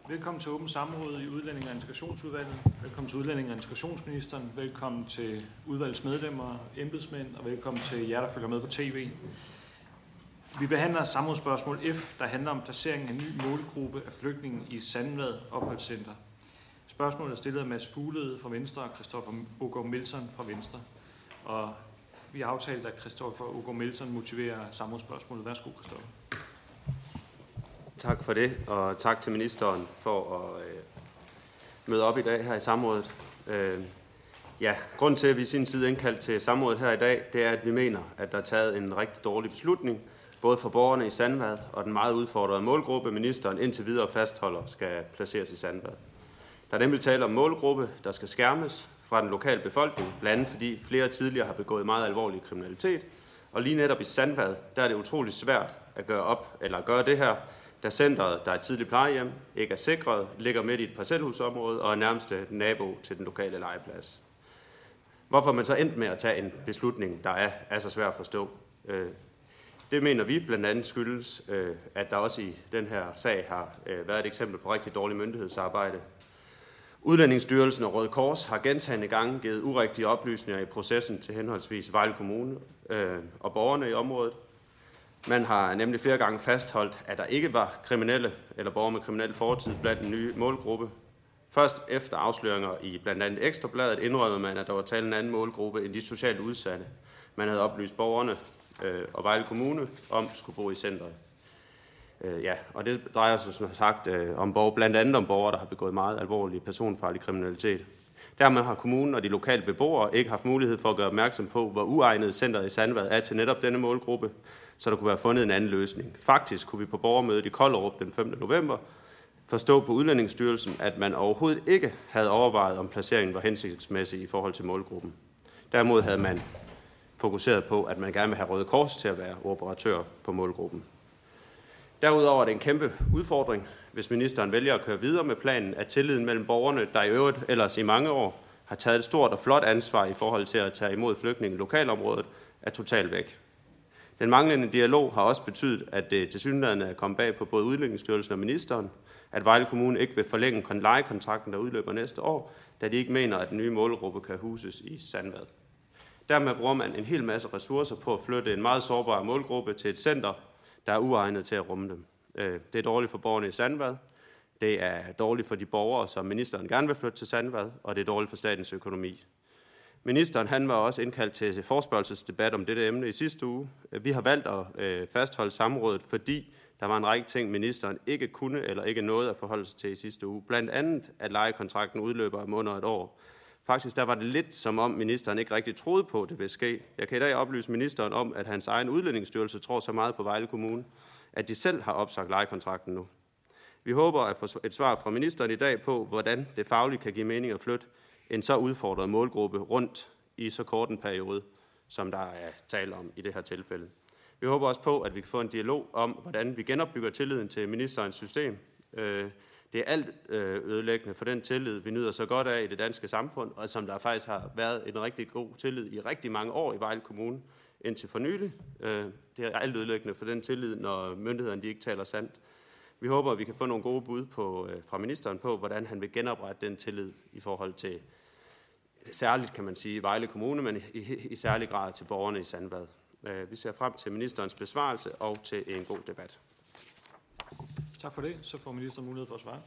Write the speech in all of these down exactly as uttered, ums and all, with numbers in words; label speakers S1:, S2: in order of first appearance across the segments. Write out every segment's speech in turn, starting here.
S1: Velkommen til åbent samråd i Udlænding- og Integrationsudvalget. Velkommen til Udlænding- og Integrationsministeren. Velkommen til udvalgsmedlemmer, embedsmænd, og velkommen til jer, der følger med på tv. Vi behandler samrådsspørgsmål F, der handler om placeringen af en ny målgruppe af flygtninge i Sandvad Opholdscenter. Spørgsmålet er stillet af Mads Fuglede fra Venstre og Christoffer Aagaard Melson fra Venstre. Og vi har aftalt, at Christoffer Aagaard Melson motiverer samrådsspørgsmålet. Værsgo, Christoffer.
S2: Tak for det, og tak til ministeren for at øh, møde op i dag her i samrådet. Øh, ja, grunden til, at vi i sin tid indkaldt til samrådet her i dag, det er, at vi mener, at der er taget en rigtig dårlig beslutning, både for borgerne i Sandvad og den meget udfordrede målgruppe, ministeren indtil videre fastholder skal placeres i Sandvad. Der er nemlig tale om målgruppe, der skal skærmes fra den lokale befolkning, blandt andet fordi flere tidligere har begået meget alvorlig kriminalitet, og lige netop i Sandvad, der er det utroligt svært at gøre op eller at gøre det her, da centret, der er et tidligt plejehjem, ikke er sikret, ligger midt i et parcelhusområde og er nærmeste nabo til den lokale legeplads. Hvorfor man så endt med at tage en beslutning, der er, er så svært at forstå? Det mener vi blandt andet skyldes, at der også i den her sag har været et eksempel på rigtig dårlig myndighedsarbejde. Udlændingsstyrelsen og Røde Kors har gentagne gange givet urigtige oplysninger i processen til henholdsvis Vejle Kommune og borgerne i området. Man har nemlig flere gange fastholdt, at der ikke var kriminelle eller borgere med kriminel fortid blandt den nye målgruppe. Først efter afsløringer i blandt andet Ekstrabladet indrømmede man, at der var tale en anden målgruppe end de socialt udsatte. Man havde oplyst borgerne øh, og Vejle Kommune om skulle bo i centret. Øh, ja, og det drejer sig som sagt øh, om borgere, blandt andet om borgere, der har begået meget alvorlig personfarlig kriminalitet. Dermed har kommunen og de lokale beboere ikke haft mulighed for at gøre opmærksom på, hvor uegnet centret i Sandvad er til netop denne målgruppe, så der kunne være fundet en anden løsning. Faktisk kunne vi på borgermødet i Kollerup den femte november forstå på Udlændingsstyrelsen, at man overhovedet ikke havde overvejet, om placeringen var hensigtsmæssig i forhold til målgruppen. Derimod havde man fokuseret på, at man gerne vil have Røde Kors til at være operatør på målgruppen. Derudover er det en kæmpe udfordring, hvis ministeren vælger at køre videre med planen, at tilliden mellem borgerne, der i øvrigt ellers i mange år har taget et stort og flot ansvar i forhold til at tage imod flygtninge i lokalområdet, er totalt væk. Den manglende dialog har også betydet, at det tilsyneladende er kommet bag på både Udlændingsstyrelsen og ministeren, at Vejle Kommune ikke vil forlænge lejekontrakten, der udløber næste år, da de ikke mener, at den nye målgruppe kan huses i Sandvad. Dermed bruger man en hel masse ressourcer på at flytte en meget sårbar målgruppe til et center, der er uegnet til at rumme dem. Det er dårligt for borgerne i Sandvad, det er dårligt for de borgere, som ministeren gerne vil flytte til Sandvad, og det er dårligt for statens økonomi. Ministeren han var også indkaldt til forespørgselsdebat om dette emne i sidste uge. Vi har valgt at øh, fastholde samrådet, fordi der var en række ting, ministeren ikke kunne eller ikke nåede at forholde sig til i sidste uge. Blandt andet, at lejekontrakten udløber om under et år. Faktisk der var det lidt som om ministeren ikke rigtig troede på, at det ville ske. Jeg kan i dag oplyse ministeren om, at hans egen udlændingsstyrelse tror så meget på Vejle Kommune, at de selv har opsagt lejekontrakten nu. Vi håber at få et svar fra ministeren i dag på, hvordan det fagligt kan give mening at flytte en så udfordret målgruppe rundt i så kort en periode, som der er tale om i det her tilfælde. Vi håber også på, at vi kan få en dialog om, hvordan vi genopbygger tilliden til ministerens system. Det er alt ødelæggende for den tillid, vi nyder så godt af i det danske samfund, og som der faktisk har været en rigtig god tillid i rigtig mange år i Vejle Kommune indtil for nylig. Det er alt ødelæggende for den tillid, når myndighederne de ikke taler sandt. Vi håber, at vi kan få nogle gode bud på, fra ministeren på, hvordan han vil genoprette den tillid i forhold til, særligt kan man sige, Vejle Kommune, men i, i særlig grad til borgerne i Sandvad. Vi ser frem til ministerens besvarelse og til en god debat.
S1: Tak for det. Så får ministeren mulighed for at svare.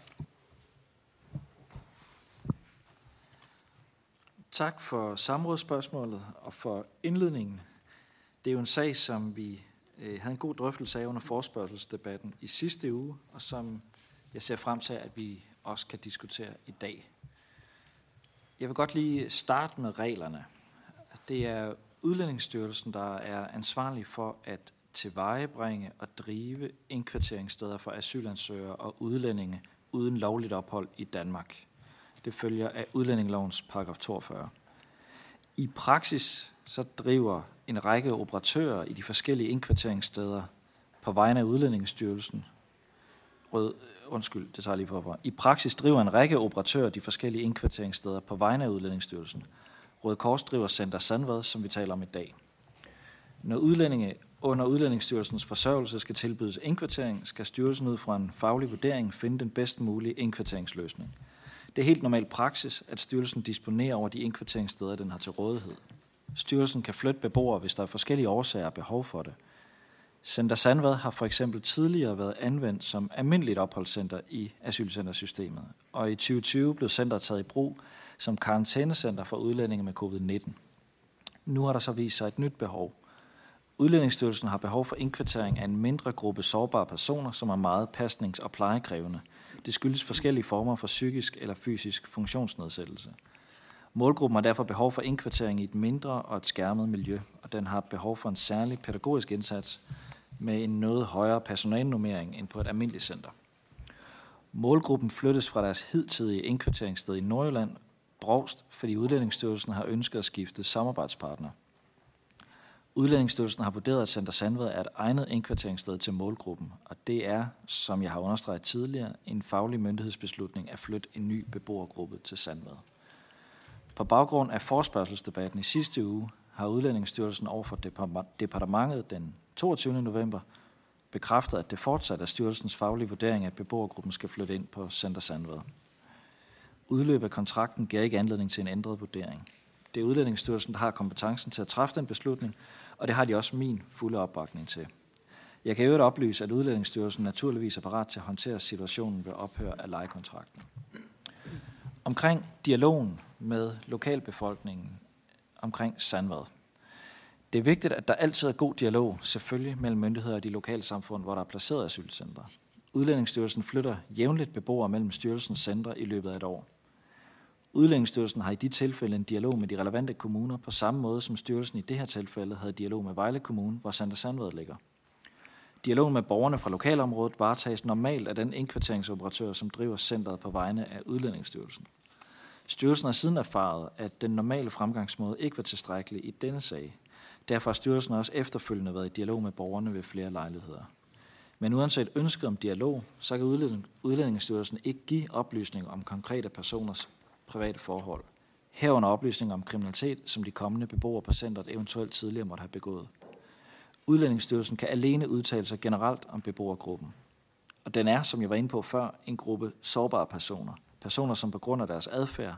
S3: Tak for samrådsspørgsmålet og for indledningen. Det er jo en sag, som vi havde en god drøftelse af under forespørgselsdebatten i sidste uge, og som jeg ser frem til, at vi også kan diskutere i dag. Jeg vil godt lige starte med reglerne. Det er Udlændingsstyrelsen, der er ansvarlig for at tilvejebringe og drive indkvarteringssteder for asylansøgere og udlændinge uden lovligt ophold i Danmark. Det følger af udlændingelovens paragraf toogfyrre. I praksis så driver en række operatører i de forskellige indkvarteringssteder på vegne af Udlændingsstyrelsen. Rød, undskyld, det tager jeg lige forfra. I praksis driver en række operatører de forskellige indkvarteringssteder på vegne af Udlændingsstyrelsen. Røde Kors driver Center Sandvad, som vi taler om i dag. Når udlændinge Under Udlændingsstyrelsens forsørgelse skal tilbydes indkvartering, skal styrelsen ud fra en faglig vurdering finde den bedst mulige indkvarteringsløsning. Det er helt normal praksis, at styrelsen disponerer over de indkvarteringssteder, den har til rådighed. Styrelsen kan flytte beboere, hvis der er forskellige årsager og behov for det. Center Sandvad har for eksempel tidligere været anvendt som almindeligt opholdscenter i asylcentersystemet, og i tyve tyve blev centret taget i brug som karantænecenter for udlændinge med covid nitten. Nu har der så vist sig et nyt behov. Udlændingsstyrelsen har behov for indkvartering af en mindre gruppe sårbare personer, som er meget pasnings- og plejekrævende. Det skyldes forskellige former for psykisk eller fysisk funktionsnedsættelse. Målgruppen har derfor behov for indkvartering i et mindre og et skærmet miljø, og den har behov for en særlig pædagogisk indsats med en noget højere personalnummering end på et almindeligt center. Målgruppen flyttes fra deres hidtidige indkvarteringssted i Nordjylland, Brovst, fordi Udlændingsstyrelsen har ønsket at skifte samarbejdspartner. Udlændingsstyrelsen har vurderet, at Center Sandvad er et egnet indkvarteringssted til målgruppen, og det er, som jeg har understreget tidligere, en faglig myndighedsbeslutning at flytte en ny beboergruppe til Sandvad. På baggrund af forespørgselsdebatten i sidste uge har Udlændingsstyrelsen overfor departementet den toogtyvende november bekræftet, at det fortsat er styrelsens faglige vurdering, at beboergruppen skal flytte ind på Center Sandvad. Udløb af kontrakten giver ikke anledning til en ændret vurdering. Det er Udlændingsstyrelsen, der har kompetencen til at træffe den beslutning, og det har de også min fulde opbakning til. Jeg kan i øvrigt oplyse, at Udlændingsstyrelsen naturligvis er parat til at håndtere situationen ved ophør af lejekontrakten. Omkring dialogen med lokalbefolkningen omkring Sandvad. Det er vigtigt, at der altid er god dialog, selvfølgelig mellem myndigheder og de lokalsamfund, hvor der er placeret asylcentre. Udlændingsstyrelsen flytter jævnligt beboere mellem styrelsens centre i løbet af et år. Udlændingsstyrelsen har i de tilfælde en dialog med de relevante kommuner på samme måde, som styrelsen i det her tilfælde havde dialog med Vejle Kommune, hvor Center Sandvad ligger. Dialogen med borgerne fra lokalområdet varetages normalt af den indkvarteringsoperatør, som driver centret på vegne af Udlændingsstyrelsen. Styrelsen har siden erfaret, at den normale fremgangsmåde ikke var tilstrækkelig i denne sag. Derfor har styrelsen også efterfølgende været i dialog med borgerne ved flere lejligheder. Men uanset ønsket om dialog, så kan Udlændingsstyrelsen ikke give oplysninger om konkrete personers private forhold. Herunder oplysninger om kriminalitet, som de kommende beboere på centret eventuelt tidligere måtte have begået. Udlændingsstyrelsen kan alene udtale sig generelt om beboergruppen. Og den er, som jeg var inde på før, en gruppe sårbare personer. Personer, som på grund af deres adfærd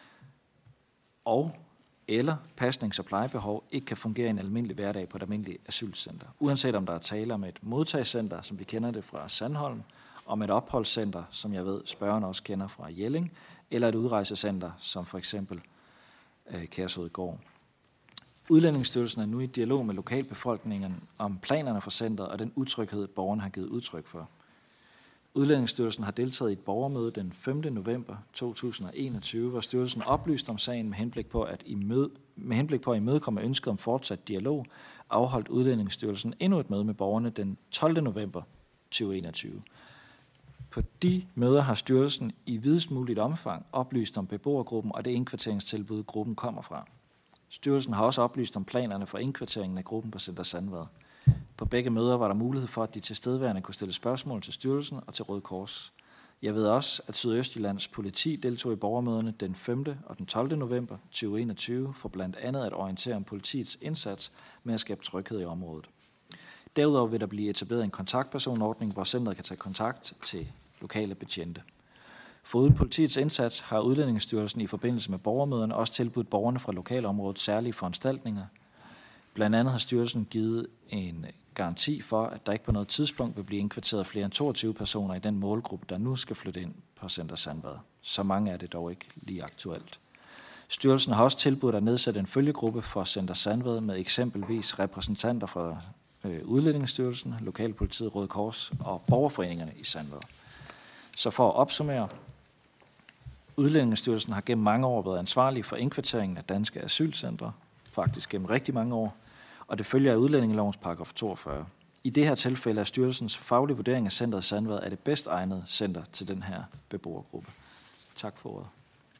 S3: og eller pasnings- og plejebehov ikke kan fungere i en almindelig hverdag på et almindeligt asylcenter. Uanset om der er tale om et modtagscenter, som vi kender det fra Sandholm, om et opholdscenter, som jeg ved spørgerne også kender fra Jelling, eller et udrejsecenter, som for eksempel øh, Kærshovedgård. Udlændingsstyrelsen er nu i dialog med lokalbefolkningen om planerne for centret og den utryghed, borgerne har givet udtryk for. Udlændingsstyrelsen har deltaget i et borgermøde den femte november to tusind og enogtyve, hvor styrelsen oplyste om sagen med henblik på at, imøde, med henblik på at imødekomme ønsket om fortsat dialog, afholdt Udlændingsstyrelsen endnu et møde med borgerne den tolvte november to tusind og enogtyve. På de møder har styrelsen i videst muligt omfang oplyst om beboergruppen og det indkvarteringstilbud, gruppen kommer fra. Styrelsen har også oplyst om planerne for indkvarteringen af gruppen på Center Sandvad. På begge møder var der mulighed for, at de tilstedeværende kunne stille spørgsmål til styrelsen og til Røde Kors. Jeg ved også, at Sydøstjyllands politi deltog i borgermøderne den femte og den tolvte november to tusind og enogtyve for blandt andet at orientere om politiets indsats med at skabe tryghed i området. Derudover vil der blive etableret en kontaktpersonordning, hvor centret kan tage kontakt til lokale betjente. Foruden politiets indsats har Udlændingsstyrelsen i forbindelse med borgermøderne også tilbudt borgerne fra lokalområdet særlige foranstaltninger. Blandt andet har styrelsen givet en garanti for, at der ikke på noget tidspunkt vil blive indkvarteret flere end toogtyve personer i den målgruppe, der nu skal flytte ind på Center Sandvad. Så mange er det dog ikke lige aktuelt. Styrelsen har også tilbudt at nedsætte en følgegruppe for Center Sandvad med eksempelvis repræsentanter fra øh, Udlændingsstyrelsen, Lokalpolitiet, Røde Kors og borgerforeningerne i Sandvad. Så for at opsummere, Udlændingsstyrelsen har gennem mange år været ansvarlig for indkvarteringen af danske asylcentre, faktisk gennem rigtig mange år, og det følger af udlændingelovens paragraf toogfyrre. I det her tilfælde er styrelsens faglige vurdering af centret Sandvad er det bedst egnede center til den her beboergruppe. Tak for ordet.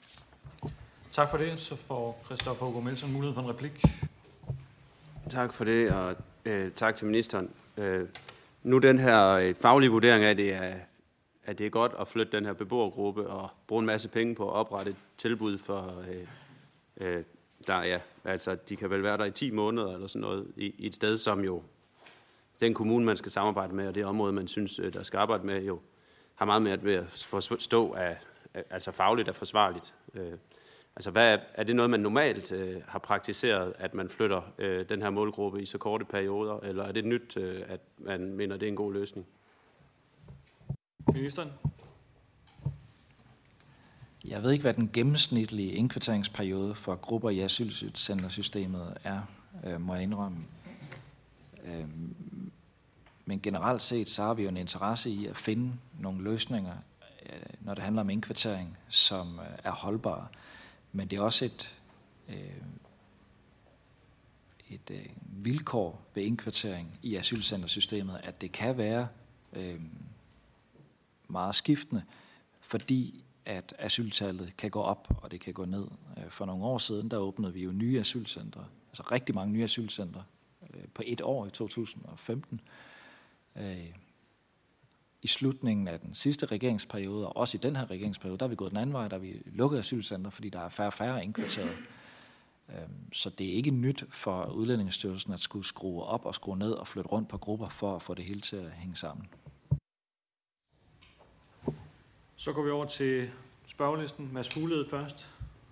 S1: Tak for det. Så får Christoffer Aagaard Melson mulighed for en replik.
S2: Tak for det, og øh, tak til ministeren. Øh, nu den her øh, faglige vurdering af det er, at det er godt at flytte den her beboergruppe og bruge en masse penge på at oprette et tilbud for øh, øh, der, ja, altså de kan vel være der i ti måneder eller sådan noget, i, i et sted, som jo den kommune, man skal samarbejde med, og det område, man synes, der skal arbejde med, jo har meget mere ved at forstå, at altså fagligt er forsvarligt. Altså, hvad er, er det noget, man normalt øh, har praktiseret, at man flytter øh, den her målgruppe i så korte perioder, eller er det nyt, øh, at man mener, det er en god løsning?
S1: Ministeren?
S3: Jeg ved ikke, hvad den gennemsnitlige indkvarteringsperiode for grupper i asylcentersystemet er, øh, må jeg indrømme. Øh, men generelt set, så har vi jo en interesse i at finde nogle løsninger, øh, når det handler om indkvartering, som øh, er holdbare. Men det er også et, øh, et øh, vilkår ved indkvartering i asylcentersystemet, at det kan være øh, meget skiftende, fordi at asyltallet kan gå op, og det kan gå ned. For nogle år siden, der åbnede vi jo nye asylcentre, altså rigtig mange nye asylcentre, øh, på et år i to tusind og femten. Øh, I slutningen af den sidste regeringsperiode, og også i den her regeringsperiode, der er vi gået den anden vej, der vi lukket asylcentre, fordi der er færre og færre indkvarteret. Så det er ikke nyt for Udlændingestyrelsen at skulle skrue op og skrue ned og flytte rundt på grupper for at få det hele til at hænge sammen.
S1: Så går vi over til spørgelisten. Mads Fuglede først.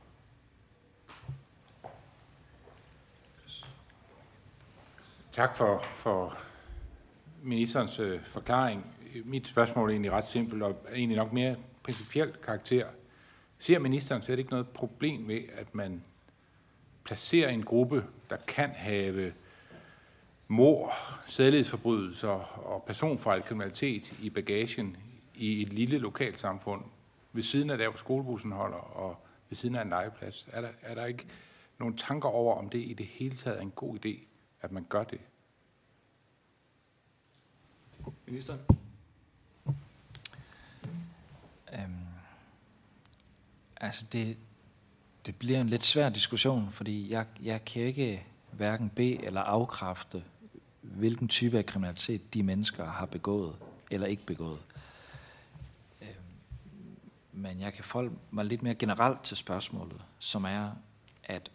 S4: Tak for, for ministerens øh, forklaring. Mit spørgsmål er egentlig ret simpelt og er egentlig nok mere principielt karakter. Ser ministeren slet ikke noget problem ved, at man placerer en gruppe, der kan have mord, sædelighedsforbrydelser og personfarlig kriminalitet i bagagen i et lille lokalsamfund ved siden af der, hvor skolebussen holder, og ved siden af en legeplads? Er der, er der ikke nogle tanker over, om det i det hele taget er en god idé, at man gør det?
S1: Minister?
S3: Øhm, altså det, det bliver en lidt svær diskussion, fordi jeg, jeg kan ikke hverken bede eller afkræfte, hvilken type af kriminalitet de mennesker har begået eller ikke begået. Øhm, men jeg kan forholde mig lidt mere generelt til spørgsmålet, som er, at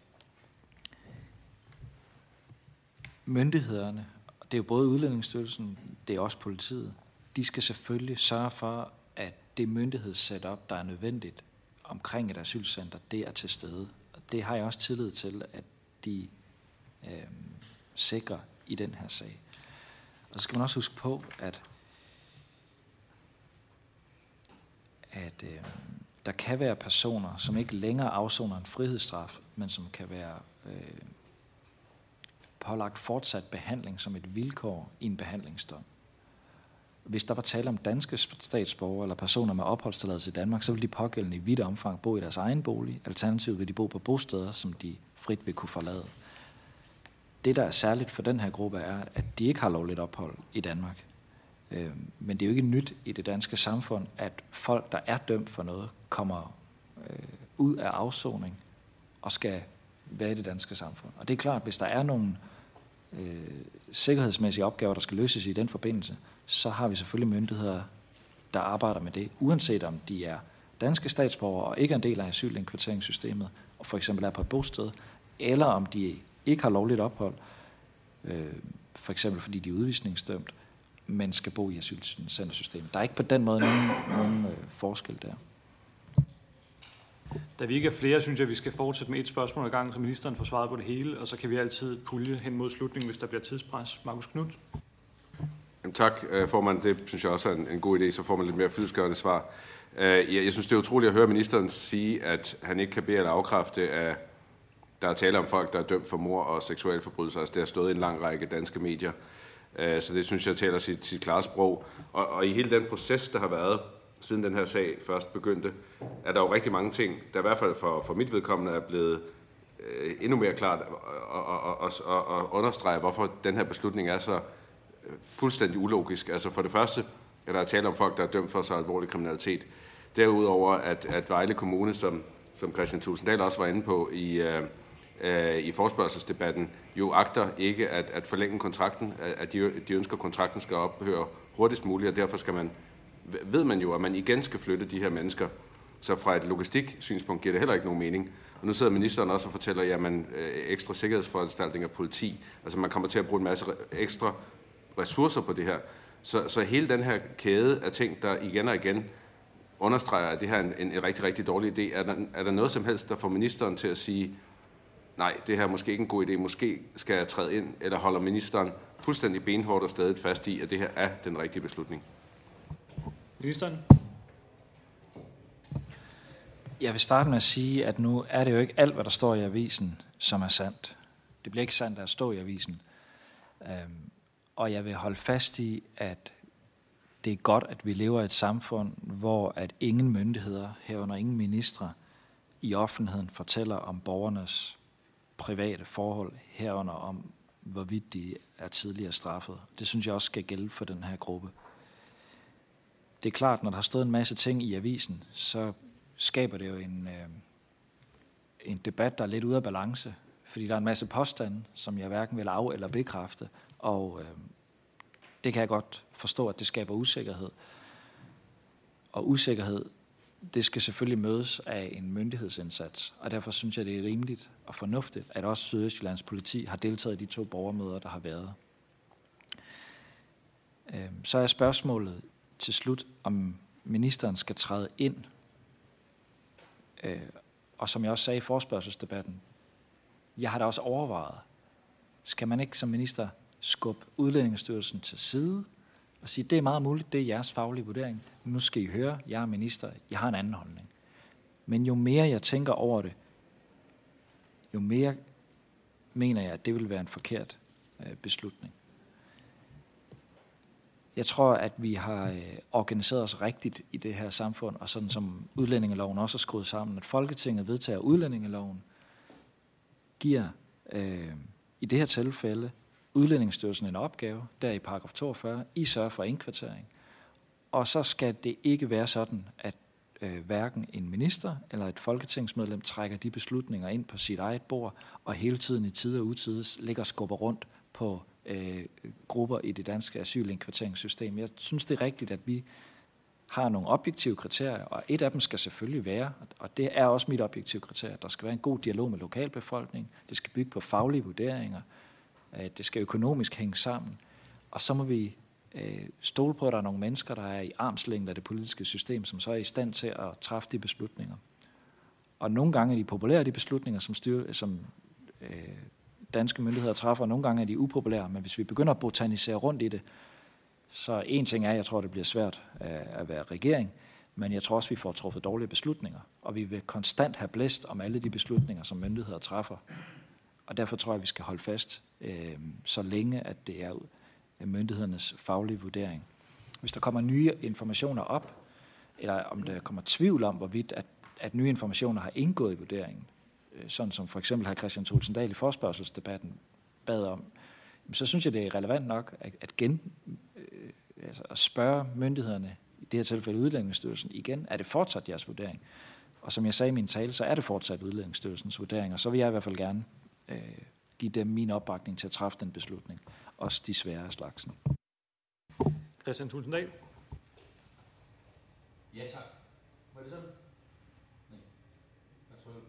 S3: myndighederne, det er jo både Udlændingsstyrelsen, det er også politiet, de skal selvfølgelig sørge for, at det myndighedssetup, der er nødvendigt omkring et asylcenter, det er til stede. Og det har jeg også tillid til, at de øh, sikrer i den her sag. Og så skal man også huske på, at, at øh, der kan være personer, som ikke længere afsoner en frihedsstraf, men som kan være øh, pålagt fortsat behandling som et vilkår i en behandlingsdom. Hvis der var tale om danske statsborgere eller personer med opholdstilladelse i Danmark, så vil de pågældende i vidt omfang bo i deres egen bolig. Alternativt vil de bo på bosteder, som de frit vil kunne forlade. Det, der er særligt for den her gruppe, er, at de ikke har lovligt ophold i Danmark. Men det er jo ikke nyt i det danske samfund, at folk, der er dømt for noget, kommer ud af afsoning og skal være i det danske samfund. Og det er klart, at hvis der er nogle øh, sikkerhedsmæssige opgaver, der skal løses i den forbindelse, så har vi selvfølgelig myndigheder, der arbejder med det, uanset om de er danske statsborgere og ikke er en del af asylindkvarteringssystemet, og for eksempel er på et bosted, eller om de ikke har lovligt ophold, øh, for eksempel fordi de er udvisningsdømt, men skal bo i asylcentersystemet. Der er ikke på den måde nogen, nogen øh, forskel der.
S1: Da vi ikke er flere, synes jeg, at vi skal fortsætte med et spørgsmål ad gangen, så ministeren får svaret på det hele, og så kan vi altid pulje hen mod slutningen, hvis der bliver tidspres. Markus Knudt.
S5: Jamen, tak, formand. Det synes jeg også er en, en god idé, så får man lidt mere fyldestgørende svar. Jeg, jeg synes, det er utroligt at høre ministeren sige, at han ikke kan bede eller afkræfte, at der er tale om folk, der er dømt for mord og seksuelle forbrydelser. Altså, det har stået i en lang række danske medier. Så det synes jeg taler sit, sit klare sprog. Og, og i hele den proces, der har været, siden den her sag først begyndte, er der jo rigtig mange ting, der i hvert fald for, for mit vedkommende er blevet øh, endnu mere klart at og, og, og, og understrege, hvorfor den her beslutning er så øh, fuldstændig ulogisk. Altså for det første, at der er tale om folk, der er dømt for så alvorlig kriminalitet. Derudover, at, at Vejle Kommune, som, som Kristian Tulsendal også var inde på i, øh, øh, i forespørgselsdebatten, jo agter ikke at, at forlænge kontrakten, at de, de ønsker, at kontrakten skal ophøre hurtigst muligt, og derfor skal man ved man jo, at man igen skal flytte de her mennesker. Så fra et logistik-synspunkt giver det heller ikke nogen mening. Og nu sidder ministeren også og fortæller, jamen ekstra sikkerhedsforanstaltninger, politi. Altså man kommer til at bruge en masse ekstra ressourcer på det her. Så, så hele den her kæde af ting, der igen og igen understreger, at det her er en, en rigtig, rigtig dårlig idé. Er der, er der noget som helst, der får ministeren til at sige, nej, det her er måske ikke en god idé, måske skal jeg træde ind, eller holder ministeren fuldstændig benhårdt og stadig fast i, at det her er den rigtige beslutning?
S1: Ministeren?
S3: Jeg vil starte med at sige, at nu er det jo ikke alt, hvad der står i avisen, som er sandt. Det bliver ikke sandt, at stå i avisen. Øhm, og jeg vil holde fast i, at det er godt, at vi lever i et samfund, hvor at ingen myndigheder, herunder ingen ministre, i offentligheden fortæller om borgernes private forhold, herunder om, hvorvidt de er tidligere straffet. Det synes jeg også skal gælde for den her gruppe. Det er klart, når der har stået en masse ting i avisen, så skaber det jo en, øh, en debat, der er lidt ude af balance, fordi der er en masse påstande, som jeg hverken vil af- eller bekræfte, og øh, det kan jeg godt forstå, at det skaber usikkerhed. Og usikkerhed, det skal selvfølgelig mødes af en myndighedsindsats, og derfor synes jeg, det er rimeligt og fornuftigt, at også Sydøstjyllands politi har deltaget i de to borgermøder, der har været. Øh, så er spørgsmålet til slut, om ministeren skal træde ind. Øh, og som jeg også sagde i forespørgselsdebatten, jeg har da også overvejet, skal man ikke som minister skubbe Udlændingestyrelsen til side og sige, det er meget muligt, det er jeres faglige vurdering. Nu skal I høre, jeg er minister, jeg har en anden holdning. Men jo mere jeg tænker over det, jo mere mener jeg, at det vil være en forkert øh, beslutning. Jeg tror, at vi har øh, organiseret os rigtigt i det her samfund, og sådan som udlændingeloven også er skruet sammen, at Folketinget vedtager udlændingeloven, giver øh, i det her tilfælde Udlændingestyrelsen en opgave, der i paragraf toogfyrre, I sørger for indkvartering. Og så skal det ikke være sådan, at øh, hverken en minister eller et folketingsmedlem trækker de beslutninger ind på sit eget bord, og hele tiden i tid og utide ligger og skubber rundt på øh, grupper i det danske asylindkvarteringssystem. Jeg synes, det er rigtigt, at vi har nogle objektive kriterier, og et af dem skal selvfølgelig være, og det er også mit objektive kriterie, at der skal være en god dialog med lokalbefolkningen, det skal bygge på faglige vurderinger, det skal økonomisk hænge sammen, og så må vi øh, stole på, at der er nogle mennesker, der er i armslængde af det politiske system, som så er i stand til at træffe de beslutninger. Og nogle gange er de populære, de beslutninger, som, styr, som øh, danske myndigheder træffer, og nogle gange er de upopulære, men hvis vi begynder at botanisere rundt i det, så en ting er, at jeg tror, det bliver svært at være regering, men jeg tror også, vi får truffet dårlige beslutninger, og vi vil konstant have blæst om alle de beslutninger, som myndigheder træffer. Og derfor tror jeg, vi skal holde fast, øh, så længe at det er myndighedernes faglige vurdering. Hvis der kommer nye informationer op, eller om der kommer tvivl om, hvorvidt at, at nye informationer har indgået i vurderingen, øh, sådan som for eksempel hr. Kristian Thulesen Dahl i forespørgselsdebatten bad om, så synes jeg, det er relevant nok at, at, gen, øh, altså at spørge myndighederne, i det her tilfælde Udlændingestyrelsen, igen, er det fortsat jeres vurdering? Og som jeg sagde i min tale, så er det fortsat Udlændingestyrelsens vurdering, og så vil jeg i hvert fald gerne øh, give dem min opbakning til at træffe den beslutning, også de svære slagsen.
S1: Kristian Thulesen Dahl.
S6: Ja, tak. Var det sådan? Nej. Jeg tror,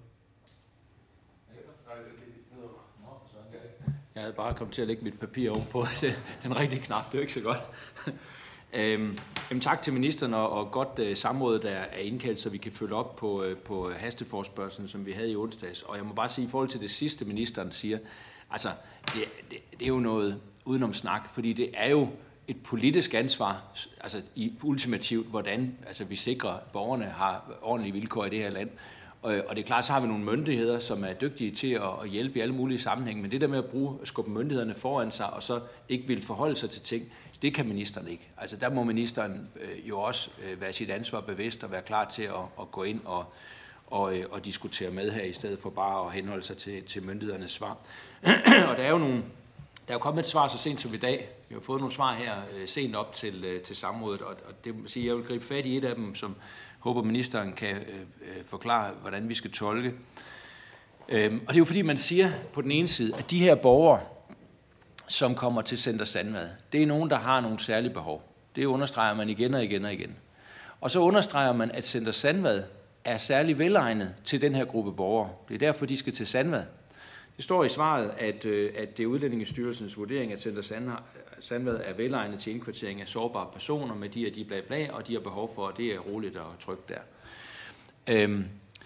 S6: jeg havde bare kommet til at lægge mit papir ovenpå den rigtige knap. Det er jo ikke så godt. øhm, jamen, tak til ministeren, og, og godt uh, samråd, der er indkaldt, så vi kan følge op på, uh, på hasteforespørgslen, som vi havde i onsdags. Og jeg må bare sige, i forhold til det sidste, ministeren siger, altså, det, det, det er jo noget udenom snak, fordi det er jo et politisk ansvar, altså i ultimativt, hvordan altså, vi sikrer, at borgerne har ordentlige vilkår i det her land. Og, og det er klart, så har vi nogle myndigheder, som er dygtige til at, at hjælpe i alle mulige sammenhænge, men det der med at bruge, at skubbe myndighederne foran sig, og så ikke vil forholde sig til ting, det kan ministeren ikke. Altså der må ministeren øh, jo også øh, være sit ansvar bevidst og være klar til at, at gå ind og, og, øh, og diskutere med her, i stedet for bare at henholde sig til, til myndighedernes svar. Og der er jo nogle, der er jo kommet et svar så sent som i dag. Vi har fået nogle svar her øh, sent op til, øh, til samrådet, og, og det vil sige, jeg vil gribe fat i et af dem, som håber ministeren kan øh, øh, forklare, hvordan vi skal tolke. Øhm, og det er jo fordi, man siger på den ene side, at de her borgere, som kommer til Center Sandvad, det er nogen, der har nogle særlige behov. Det understreger man igen og igen og igen. Og så understreger man, at Center Sandvad er særlig velegnet til den her gruppe borgere. Det er derfor, de skal til Sandvad. Det står i svaret, at, øh, at det er Udlændingestyrelsens vurdering, at Center Sandvad er velegnet til indkvartering af sårbare personer med de og de bla bla, og de har behov for, at det er roligt og trygt der. Øhm,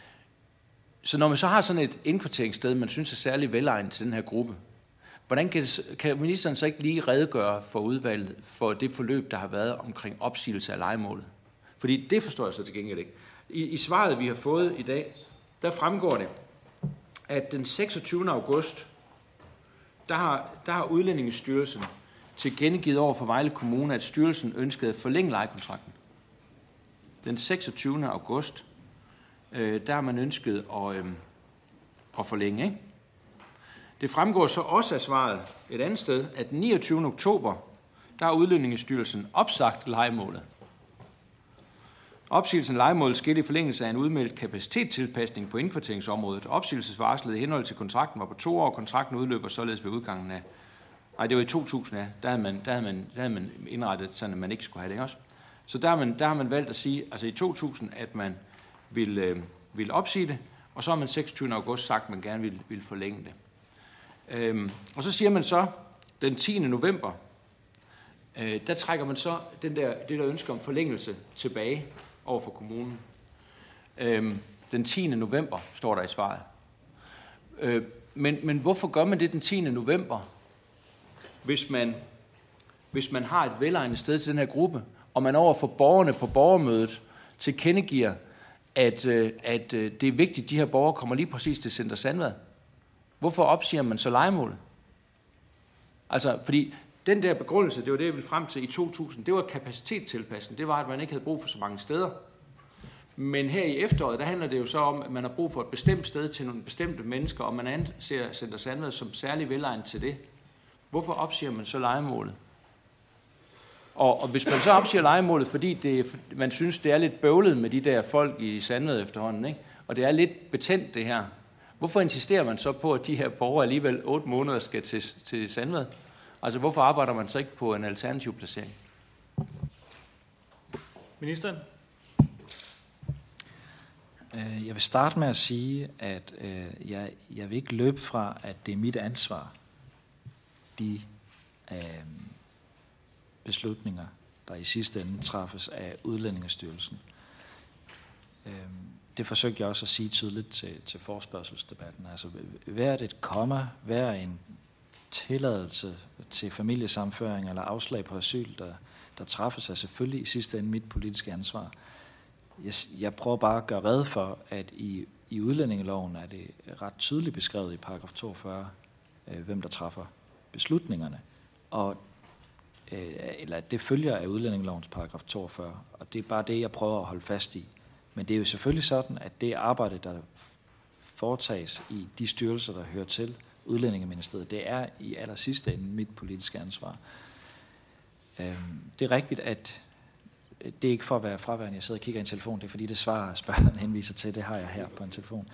S6: så når man så har sådan et indkvarteringssted, man synes er særlig velegnet til den her gruppe, hvordan kan, kan ministeren så ikke lige redegøre for udvalget for det forløb, der har været omkring opsigelse af lejemålet? Fordi det forstår jeg så til gengæld ikke. I, i svaret, vi har fået i dag, der fremgår det, at den seksogtyvende august, der har, der har Udlændingestyrelsen tilkendegivet over for Vejle Kommune, at styrelsen ønskede at forlænge lejekontrakten. Den seksogtyvende august, øh, der har man ønsket at, øh, at forlænge, ikke? Det fremgår så også af svaret et andet sted, at den niogtyvende oktober, der har Udlændingestyrelsen opsagt lejemålet. Opsigelsen af lejemålet skete i forlængelse af en udmeldt kapacitetstilpasning på indkvarteringsområdet. Opsigelsesvarslet i henhold til kontrakten var på to år, og kontrakten udløber således ved udgangen af... Nej, det var i to tusind, ja. Der havde man, der havde man, der havde man indrettet sådan, at man ikke skulle have det, ikke også? Så der har man, der har man valgt at sige, altså i to tusind, at man ville, øh, ville opsige det, og så har man seksogtyvende august sagt, at man gerne ville, ville forlænge det. Øhm, og så siger man så, den tiende november, øh, der trækker man så den der, det der ønsker om forlængelse tilbage over for kommunen. Øhm, den tiende november står der i svaret. Øh, men, men hvorfor gør man det den tiende november, hvis man, hvis man har et velegnet sted til den her gruppe, og man over for borgerne på borgermødet tilkendegiver, at, øh, at øh, det er vigtigt, at de her borgere kommer lige præcis til Center Sandvad? Hvorfor opsiger man så lejemålet? Altså, fordi den der begrundelse, det var det, jeg ville frem til i to tusind, det var kapacitetstilpasning. Det var, at man ikke havde brug for så mange steder. Men her i efteråret, der handler det jo så om, at man har brug for et bestemt sted til nogle bestemte mennesker, og man anser Center Sandvad som særlig velegnet til det. Hvorfor opsiger man så lejemålet? Og, og hvis man så opsiger lejemålet, fordi det, man synes, det er lidt bøvlet med de der folk i Sandvad efterhånden, ikke? Og det er lidt betændt det her, hvorfor insisterer man så på, at de her borgere alligevel otte måneder skal til, til Sandvad? Altså, hvorfor arbejder man så ikke på en alternativ placering?
S1: Ministeren?
S3: Jeg vil starte med at sige, at jeg, jeg vil ikke løbe fra, at det er mit ansvar, de øh, beslutninger, der i sidste ende træffes af Udlændingestyrelsen. Øh, Det forsøgte jeg også at sige tydeligt til, til forespørgselsdebatten. Altså hvert et komma, hver en tilladelse til familiesamføring eller afslag på asyl, der, der træffes, er selvfølgelig i sidste ende mit politiske ansvar. Jeg, jeg prøver bare at gøre rede for, at i, i udlændingeloven er det ret tydeligt beskrevet i paragraf toogfyrre, øh, hvem der træffer beslutningerne. Og, øh, eller at det følger af udlændingelovens paragraf toogfyrre, og det er bare det, jeg prøver at holde fast i. Men det er jo selvfølgelig sådan, at det arbejde, der foretages i de styrelser, der hører til Udlændingeministeriet, det er i aller sidste ende mit politiske ansvar. Det er rigtigt, at det er ikke for at være fraværende, jeg sidder og kigger i en telefon, det er fordi det svar, spørgeren henviser til, det har jeg her på en telefon.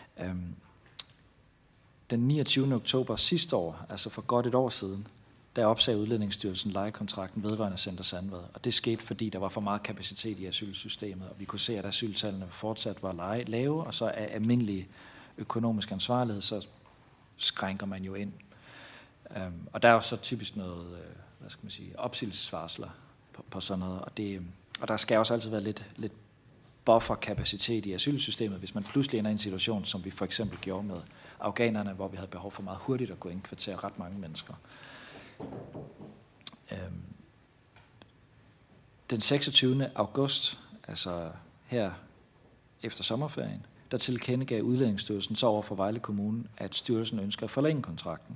S3: Den niogtyvende oktober sidste år, altså for godt et år siden, der opsagde Udlændingsstyrelsen lejekontrakten vedrørende Center Sandvad. Og det skete, fordi der var for meget kapacitet i asylsystemet, og vi kunne se, at asyltallene fortsat var lave, og så af almindelig økonomisk ansvarlighed, så skrænker man jo ind. Um, og der er jo så typisk noget, hvad skal man sige, opsigelsesvarsler på, på sådan noget, og, det, og der skal også altid være lidt, lidt bufferkapacitet i asylsystemet, hvis man pludselig ender i en situation, som vi for eksempel gjorde med afghanerne, hvor vi havde behov for meget hurtigt at gå ind og kvartere ret mange mennesker. Den seksogtyvende august, altså her efter sommerferien, der tilkendegav Udlændingsstyrelsen så over for Vejle Kommune, at styrelsen ønsker at forlænge kontrakten.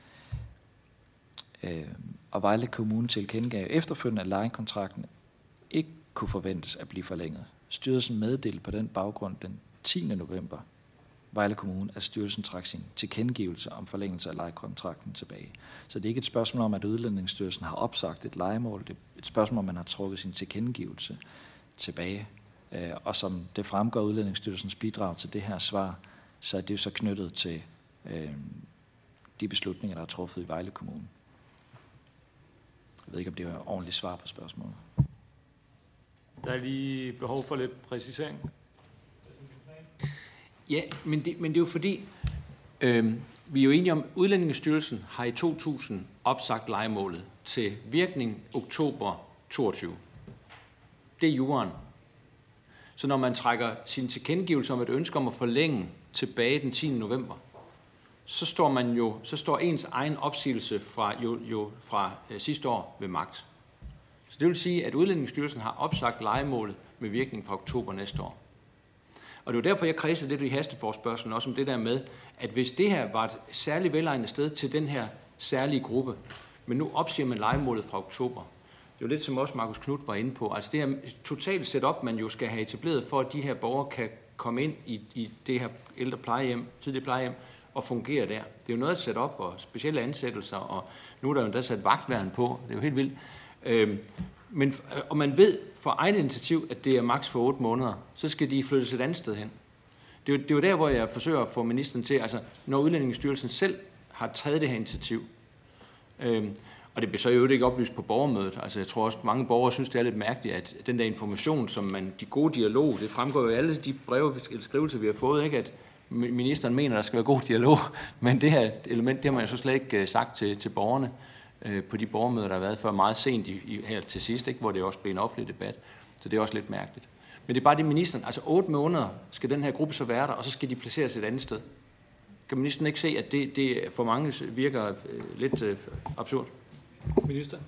S3: Og Vejle Kommune tilkendegav efterfølgende, at lejekontrakten ikke kunne forventes at blive forlænget. Styrelsen meddelte på den baggrund den tiende november Vejle Kommune, at styrelsen trak sin tilkendegivelse om forlængelse af lejekontrakten tilbage. Så det er ikke et spørgsmål om, at Udlændingsstyrelsen har opsagt et lejemål. Det er et spørgsmål om, man har trukket sin tilkendegivelse tilbage. Og som det fremgår Udlændingsstyrelsens bidrag til det her svar, så er det jo så knyttet til øh, de beslutninger, der er truffet i Vejle Kommune. Jeg ved ikke, om det er et ordentligt svar på spørgsmålet.
S1: Der er lige behov for lidt præcisering.
S6: Ja, men det, men det er jo fordi, øh, vi er jo enige om, at Udlændingestyrelsen har i to tusind opsagt lejemålet til virkning oktober toogtyve. Det er juraen. Så når man trækker sin tilkendegivelse om et ønske om at forlænge tilbage den tiende november, så står man jo, så står ens egen opsigelse fra, jo, jo, fra øh, sidste år ved magt. Så det vil sige, at Udlændingestyrelsen har opsagt lejemålet med virkning fra oktober næste år. Og det er derfor, jeg kredsede lidt i hasteforespørgslen også om det der med, at hvis det her var et særligt velegnet sted til den her særlige gruppe, men nu opsiger man lejemålet fra oktober. Det er jo lidt som også Markus Knudt var inde på. Altså det her totalt setup, man jo skal have etableret, for at de her borgere kan komme ind i, i det her ældre plejehjem, tidligere plejehjem, og fungere der. Det er jo noget at sætte op, og specielle ansættelser, og nu er der jo endda sat vagtværn på. Det er jo helt vildt. Øhm, men, og man ved for egen initiativ, at det er maks for otte måneder, så skal de flyttes et andet sted hen. Det er, jo, det er jo der, hvor jeg forsøger at få ministeren til, altså når Udlændingestyrelsen selv har taget det her initiativ, øhm, og det bliver så jo ikke oplyst på borgermødet. Altså jeg tror også, mange borgere synes, det er lidt mærkeligt, at den der information, som man, de gode dialog, det fremgår jo i alle de breve eller skrivelser, vi har fået, ikke, at ministeren mener, der skal være god dialog, men det her element, det har man jo så slet ikke sagt til, til borgerne øh, på de borgermøder, der har været før meget sent i, i, her til sidst, ikke, hvor det også blev en offentlig debat. Så det er også lidt mærkeligt. Men det er bare det, ministeren, altså otte måneder skal den her gruppe så være der, og så skal de placeres et andet sted. Kan ministeren ikke se, at det, det for mange virker øh, lidt øh, absurd?
S1: Minister?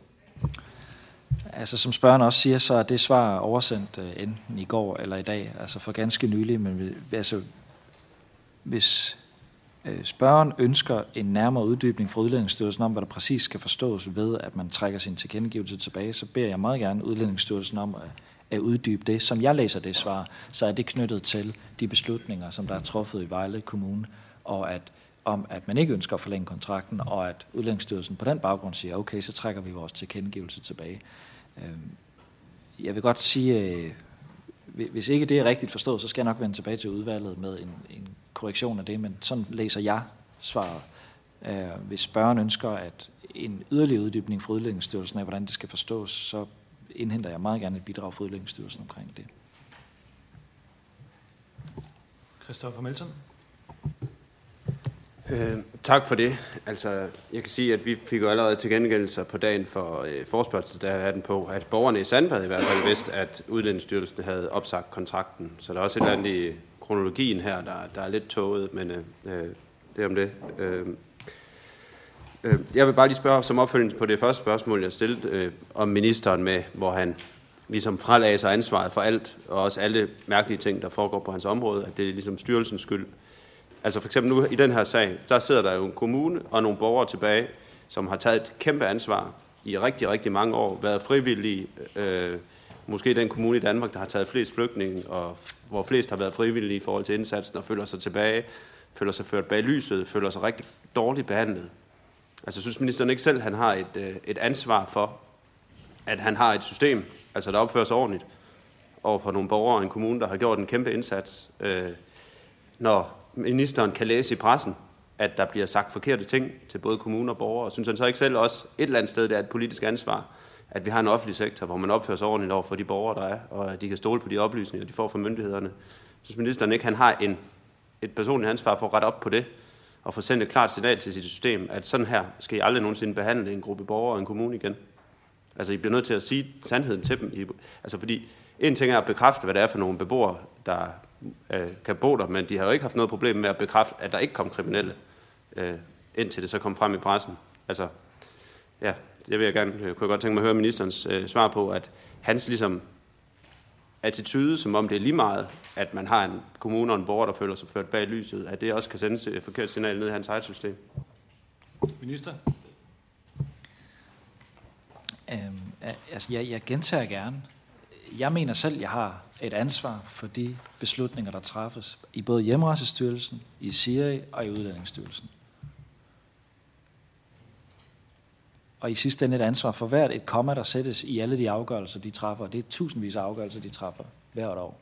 S3: Altså som spørgeren også siger, så er det svar oversendt uh, enten i går eller i dag, altså for ganske nylig, men vi, altså hvis uh, spørgeren ønsker en nærmere uddybning fra Udlændingsstyrelsen om, hvad der præcis skal forstås ved, at man trækker sin tilkendegivelse tilbage, så beder jeg meget gerne Udlændingsstyrelsen om at, at uddybe det. Som jeg læser det svar, så er det knyttet til de beslutninger, som der er truffet i Vejle Kommune, og at om, at man ikke ønsker at forlænge kontrakten, og at Udlændingsstyrelsen på den baggrund siger, okay, så trækker vi vores tilkendegivelse tilbage. Jeg vil godt sige, hvis ikke det er rigtigt forstået, så skal jeg nok vende tilbage til udvalget med en, en korrektion af det, men sådan læser jeg svaret. Hvis spørgeren ønsker at en yderligere uddybning fra Udlændingsstyrelsen af, hvordan det skal forstås, så indhenter jeg meget gerne et bidrag fra Udlændingsstyrelsen omkring det.
S1: Christoffer Melton.
S2: Øh, tak for det. Altså, jeg kan sige, at vi fik jo allerede tilkendegivelser på dagen for øh, forespørgsel, der havde den på, at borgerne i Sandvad i hvert fald vidste, at Udlændingsstyrelsen havde opsagt kontrakten. Så der er også et eller andet i kronologien her, der, der er lidt tåget, men øh, det er om det. Øh, øh, jeg vil bare lige spørge som opfølgning på det første spørgsmål, jeg stillede øh, om ministeren med, hvor han ligesom fralagde sig ansvaret for alt, og også alle mærkelige ting, der foregår på hans område, at det er ligesom styrelsens skyld. Altså for eksempel nu i den her sag, der sidder der jo en kommune og nogle borgere tilbage, som har taget et kæmpe ansvar i rigtig, rigtig mange år, været frivillige, øh, måske den kommune i Danmark, der har taget flest flygtninge, og hvor flest har været frivillige i forhold til indsatsen, og føler sig tilbage, føler sig ført bag lyset, føler sig rigtig dårligt behandlet. Altså synes ministeren ikke selv, han har et, et ansvar for, at han har et system, altså der opfører sig ordentligt, over for nogle borgere og en kommune, der har gjort en kæmpe indsats, øh, når ministeren kan læse i pressen, at der bliver sagt forkerte ting til både kommuner og borgere, og synes han så ikke selv også et eller andet sted, det er et politisk ansvar, at vi har en offentlig sektor, hvor man opfører sig ordentligt over for de borgere, der er, og at de kan stole på de oplysninger, de får fra myndighederne. Synes ministeren ikke, han har en, et personligt ansvar for at rette op på det, og få sendt et klart signal til sit system, at sådan her skal I aldrig nogensinde behandle en gruppe borgere og en kommune igen? Altså I bliver nødt til at sige sandheden til dem. I, altså fordi en ting er at bekræfte, hvad det er for nogle beboere, der øh, kan bo der, men de har jo ikke haft noget problem med at bekræfte, at der ikke kom kriminelle, øh, indtil det så kom frem i pressen. Altså, ja, det vil jeg gerne, kunne jeg godt tænke mig at høre ministerens øh, svar på, at hans ligesom attitude, som om det er lige meget, at man har en kommune og en borger, der føler sig ført bag lyset, at det også kan sendes et forkert signal ned i hans eget system.
S1: Minister?
S3: Øhm, altså, jeg, jeg gentager gerne. Jeg mener selv, jeg har et ansvar for de beslutninger, der træffes i både Hjemrejsestyrelsen, i S I R I og i Udlændingsstyrelsen. Og i sidste ende et ansvar for hvert et komma, der sættes i alle de afgørelser, de træffer. Det er tusindvis af afgørelser, de træffer hvert år.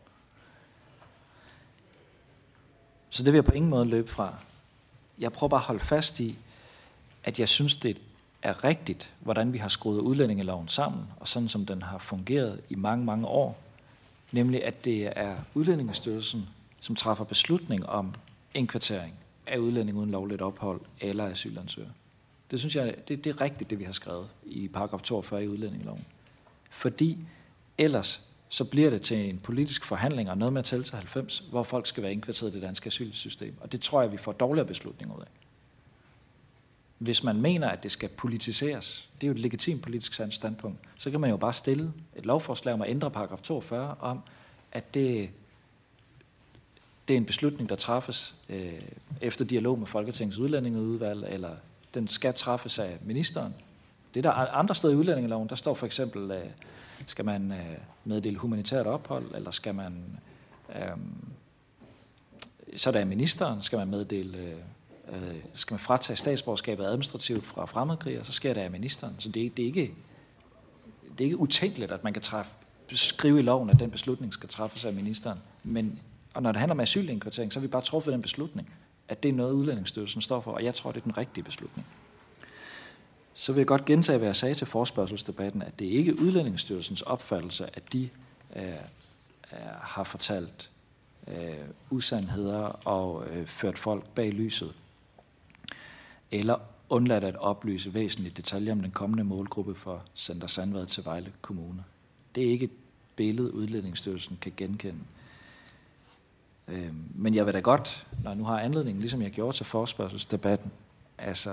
S3: Så det vil jeg på ingen måde løbe fra. Jeg prøver bare at holde fast i, at jeg synes, det er rigtigt, hvordan vi har skruet udlændingeloven sammen, og sådan som den har fungeret i mange, mange år. Nemlig, at det er Udlændingestyrelsen, som træffer beslutning om indkvartering af udlændinge uden lovligt ophold eller asylansøgere. Det synes jeg, det, det er rigtigt, det vi har skrevet i paragraf toogfyrre i udlændingeloven. Fordi ellers så bliver det til en politisk forhandling og noget med at tælle til halvfems, hvor folk skal være indkvarteret i det danske asylsystem. Og det tror jeg, vi får dårligere beslutninger ud af. Hvis man mener, at det skal politiseres, det er jo et legitimt politisk standpunkt, så kan man jo bare stille et lovforslag om at ændre paragraf toogfyrre om, at det, det er en beslutning, der træffes øh, efter dialog med Folketingets udlændingeudvalg, eller den skal træffes af ministeren. Det der andre steder i udlændingeloven, der står for eksempel, øh, skal man øh, meddele humanitært ophold, eller skal man, øh, så er der ministeren, skal man meddele, øh, skal man fratage statsborgerskabet administrativt fra fremmedkrigere, så sker det af ministeren. Så det, det, er ikke, det er ikke utænkeligt, at man kan træffe, skrive i loven, at den beslutning skal træffes af ministeren. Men og når det handler om asylindkvartering, så har vi bare truffet den beslutning, at det er noget, Udlændingsstyrelsen står for, og jeg tror, det er den rigtige beslutning. Så vil jeg godt gentage, hvad jeg sagde til forespørgselsdebatten, at det ikke er Udlændingsstyrelsens opfattelse, at de øh, har fortalt øh, usandheder og øh, ført folk bag lyset, eller undladt at oplyse væsentlige detaljer om den kommende målgruppe for Center Sandvad til Vejle Kommune. Det er ikke et billede, Udlændingsstyrelsen kan genkende. Øh, men jeg vil da godt, når jeg nu har anledningen, ligesom jeg gjorde til forespørgselsdebatten, altså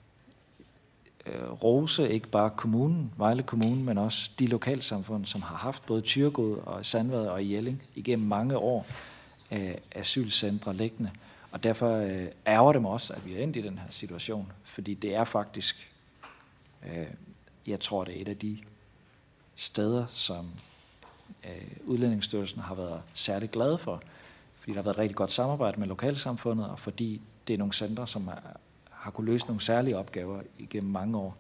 S3: rose ikke bare kommunen, Vejle Kommune, men også de lokalsamfund, som har haft både Thyregod og Sandvad og Jelling igennem mange år af asylcentre liggende. Og derfor øh, ærger det mig også, at vi er endt i den her situation, fordi det er faktisk, øh, jeg tror, det er et af de steder, som øh, Udlændingsstyrelsen har været særlig glade for, fordi der har været et rigtig godt samarbejde med lokalsamfundet, og fordi det er nogle centre, som er har kunne løse nogle særlige opgaver igennem mange år.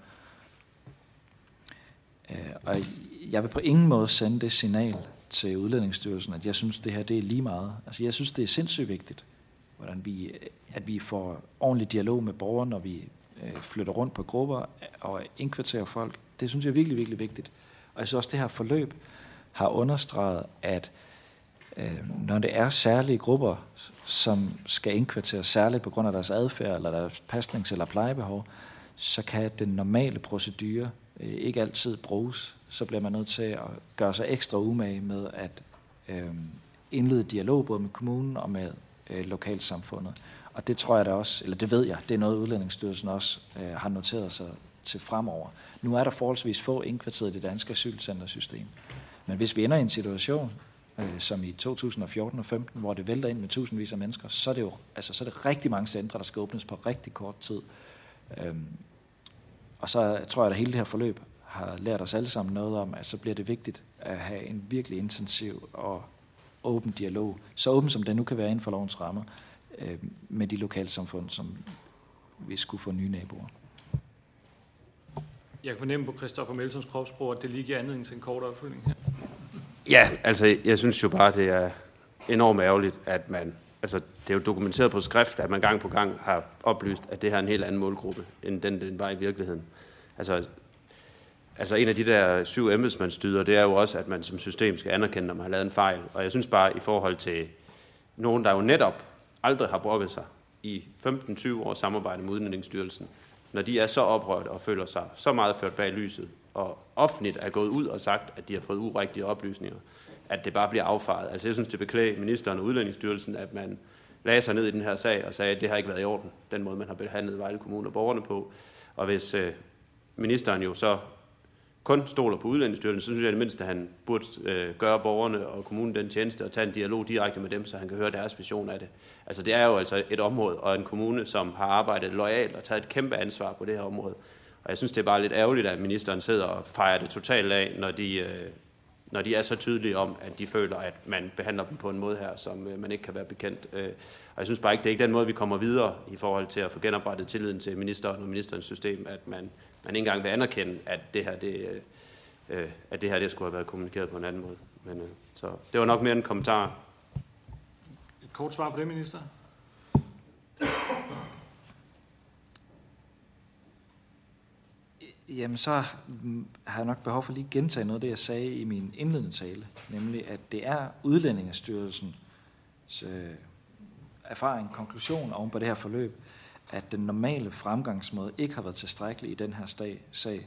S3: Og jeg vil på ingen måde sende det signal til Udlændingsstyrelsen, at jeg synes, det her det er lige meget. Altså, jeg synes, det er sindssygt vigtigt, hvordan vi, at vi får ordentlig dialog med borgere, når vi flytter rundt på grupper og indkvarterer folk. Det synes jeg er virkelig, virkelig vigtigt. Og jeg synes også, det her forløb har understreget, at når det er særlige grupper, som skal indkvarteres særligt på grund af deres adfærd eller deres pasnings- eller plejebehov, så kan den normale procedure ikke altid bruges. Så bliver man nødt til at gøre sig ekstra umage med at øh, indlede dialog både med kommunen og med øh, lokalsamfundet. Og det tror jeg da også, eller det ved jeg, det er noget Udlændingsstyrelsen også øh, har noteret sig til fremover. Nu er der forholdsvis få indkvarteret i det danske asylcentersystem. Men hvis vi ender i en situation, som i to tusind og fjorten og femten, hvor det vælter ind med tusindvis af mennesker, så er det jo altså, så er det rigtig mange centre, der skal åbnes på rigtig kort tid. Øhm, og så tror jeg, at hele det her forløb har lært os alle sammen noget om, at så bliver det vigtigt at have en virkelig intensiv og åben dialog, så åben som det nu kan være inden for lovens rammer, øh, med de lokalsamfund, som vi skulle få nye naboer.
S1: Jeg kan fornemme på Christoffer Melsons kropssprog, at det lige giver anledning til en kort opfølgning her.
S2: Ja, altså jeg synes jo bare, det er enormt ærgerligt, at man, altså det er jo dokumenteret på skrift, at man gang på gang har oplyst, at det her er en helt anden målgruppe, end den, den var i virkeligheden. Altså, altså en af de der syv embedsmandsdyder, det er jo også, at man som system skal anerkende, når man har lavet en fejl. Og jeg synes bare, i forhold til nogen, der jo netop aldrig har brokket sig i femten til tyve års samarbejde med Udlændingsstyrelsen, når de er så oprørte og føler sig så meget ført bag lyset, og offentligt er gået ud og sagt, at de har fået urigtige oplysninger, at det bare bliver affaret. Altså jeg synes, det beklager ministeren og Udlændingsstyrelsen, at man lagde sig ned i den her sag og sagde, at det har ikke været i orden, den måde, man har behandlet Vejle Kommune og borgerne på. Og hvis øh, ministeren jo så kun stoler på Udlændingsstyrelsen, så synes jeg i det mindste, at han burde øh, gøre borgerne og kommunen den tjeneste og tage en dialog direkte med dem, så han kan høre deres vision af det. Altså det er jo altså et område og en kommune, som har arbejdet loyalt og taget et kæmpe ansvar på det her område. Og jeg synes, det er bare lidt ærgerligt, at ministeren sidder og fejrer det totalt af, når de, øh, når de er så tydelige om, at de føler, at man behandler dem på en måde her, som øh, man ikke kan være bekendt. Øh, og jeg synes bare ikke, det er ikke den måde, vi kommer videre i forhold til at få genoprettet tilliden til ministeren og ministerens system, at man, man ikke engang vil anerkende, at det her, det, øh, at det her det skulle have været kommunikeret på en anden måde. Men, øh, så det var nok mere en kommentar.
S1: Et kort svar på det, minister.
S3: Jamen, så har jeg nok behov for lige at gentage noget af det, jeg sagde i min indledende tale, nemlig at det er Udlændingestyrelsens øh, erfaring, konklusion oven på det her forløb, at den normale fremgangsmåde ikke har været tilstrækkelig i den her sag. sag.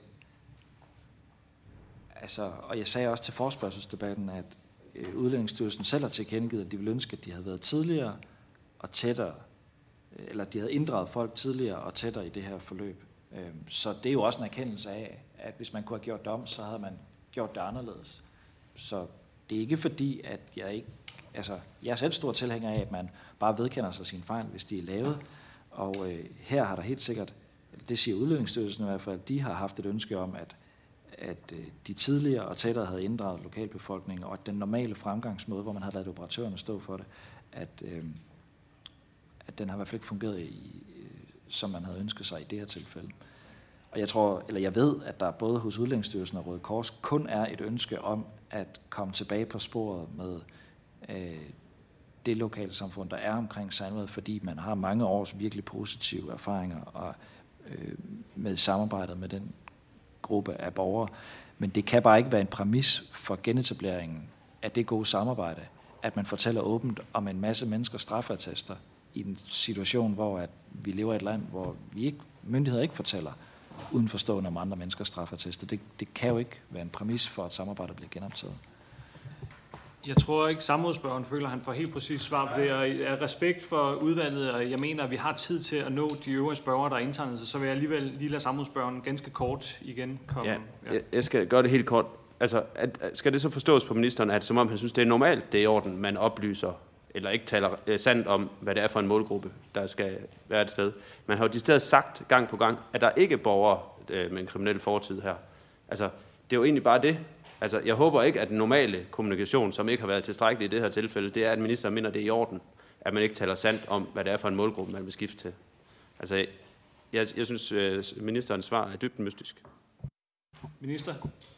S3: Altså, og jeg sagde også til forespørgselsdebatten, at øh, Udlændingsstyrelsen selv har tilkendegivet, at de ville ønske, at de havde været tidligere og tættere, eller de havde inddraget folk tidligere og tættere i det her forløb. Øh, så det er jo også en erkendelse af, at hvis man kunne have gjort det om, så havde man gjort det anderledes. Så det er ikke fordi, at jeg ikke... Altså, jeg er selv stor tilhænger af, at man bare vedkender sig sine fejl, hvis de er lavet. Og øh, her har der helt sikkert, det siger Udlændingsstyrelsen i hvert fald, de har haft et ønske om, at, at øh, de tidligere og tættere havde inddraget lokalbefolkningen, og at den normale fremgangsmåde, hvor man havde ladet operatørerne stå for det, at, øh, at den har i hvert fald ikke fungeret, i, øh, som man havde ønsket sig i det her tilfælde. Og jeg tror, eller jeg ved, at der både hos Udlændingsstyrelsen og Røde Kors kun er et ønske om at komme tilbage på sporet med øh, det lokale samfund, der er omkring Sandvad, fordi man har mange års virkelig positive erfaringer og, øh, med samarbejdet med den gruppe af borgere. Men det kan bare ikke være en præmis for genetableringen af det gode samarbejde, at man fortæller åbent om en masse menneskers straffeattester i en situation, hvor at vi lever i et land, hvor vi ikke, myndigheder ikke fortæller uden forstående om andre menneskers straffeattester. Det, det kan jo ikke være en præmis for, at samarbejdet bliver genoptaget.
S1: Jeg tror ikke, samrådsspørgeren føler, at han får helt præcis svar på det. Og af respekt for udvalget, og jeg mener, at vi har tid til at nå de øvrige spørgere, der er indtegnet sig, så vil jeg alligevel lige lade samrådsspørgeren ganske kort igen komme.
S2: Ja, ja. Jeg skal gøre det helt kort. Altså, at, skal det så forstås på ministeren, at som om han synes, det er normalt, det er i orden, man oplyser eller ikke taler øh, sandt om, hvad det er for en målgruppe, der skal være et sted. Man har jo de steder sagt gang på gang, at der ikke er borgere øh, med en kriminel fortid her. Altså, det er jo egentlig bare det. Altså, jeg håber ikke, at den normale kommunikation, som ikke har været tilstrækkelig i det her tilfælde, det er, at ministeren mener, det er i orden, at man ikke taler sandt om, hvad det er for en målgruppe, man vil skifte til. Altså, jeg, jeg synes, øh, ministerens svar er dybt mystisk.
S1: Minister?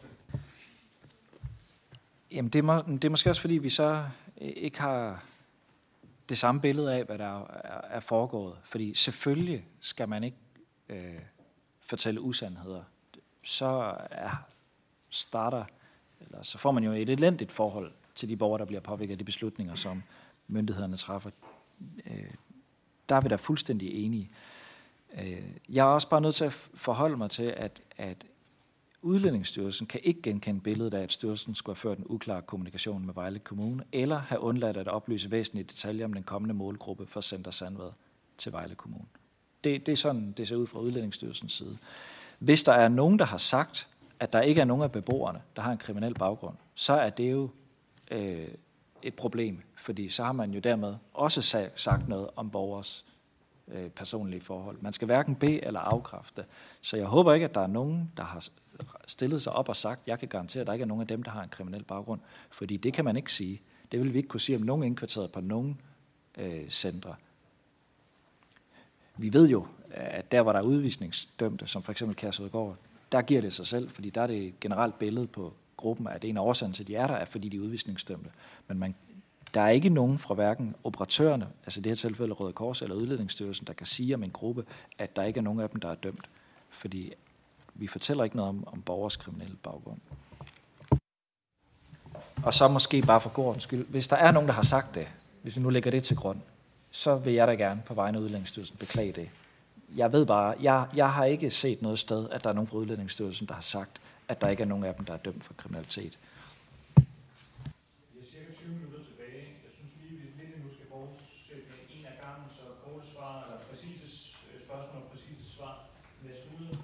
S3: Jamen, det er, må, det er måske også, fordi vi så ikke har det samme billede af, hvad der er, er foregået. Fordi selvfølgelig skal man ikke øh, fortælle usandheder. Så er, starter, eller så får man jo et elendigt forhold til de borgere, der bliver påvirket af de beslutninger, som myndighederne træffer. Øh, der er vi da fuldstændig enige. Øh, jeg er også bare nødt til at forholde mig til, at, at Udlændingsstyrelsen kan ikke genkende billedet af, at styrelsen skulle have ført en uklar kommunikation med Vejle Kommune, eller have undladt at oplyse væsentlige detaljer om den kommende målgruppe for Center Sandvad til Vejle Kommune. Det, det er sådan, det ser ud fra Udlændingsstyrelsens side. Hvis der er nogen, der har sagt, at der ikke er nogen af beboerne, der har en kriminel baggrund, så er det jo øh, et problem, fordi så har man jo dermed også sagt noget om borgers øh, personlige forhold. Man skal hverken bede eller afkræfte. Så jeg håber ikke, at der er nogen, der har stillet sig op og sagt, jeg kan garantere, at der ikke er nogen af dem, der har en kriminel baggrund, fordi det kan man ikke sige. Det vil vi ikke kunne sige om nogen indkvarteret på nogen øh, centre. Vi ved jo, at der, hvor der er udvisningsdømte, som for eksempel Kærshovedgård, der giver det sig selv, fordi der er det et generelt billede på gruppen, at en af årsagen til, at de er der, er fordi de er udvisningsdømte. Men man, der er ikke nogen fra hverken operatørerne, altså i det her tilfælde Røde Kors eller Udlændingsstyrelsen, der kan sige om en gruppe, at der ikke er nogen af dem, der er dømt. Fordi vi fortæller ikke noget om, om borgers kriminelle baggrund. Og så måske bare for god ordens skyld, hvis der er nogen, der har sagt det, hvis vi nu lægger det til grund, så vil jeg da gerne på vegne af Udlændingsstyrelsen beklage det. Jeg ved bare, jeg, jeg har ikke set noget sted, at der er nogen fra Udlændingsstyrelsen, der har sagt, at der ikke er nogen af dem, der er dømt for kriminalitet.
S1: Vi har cirka tyve minutter tilbage. Jeg synes lige, vi lidt nu skal fortsætte med en af gangen, så korte svar, eller præcise spørgsmål og præcise svar. Værsgo.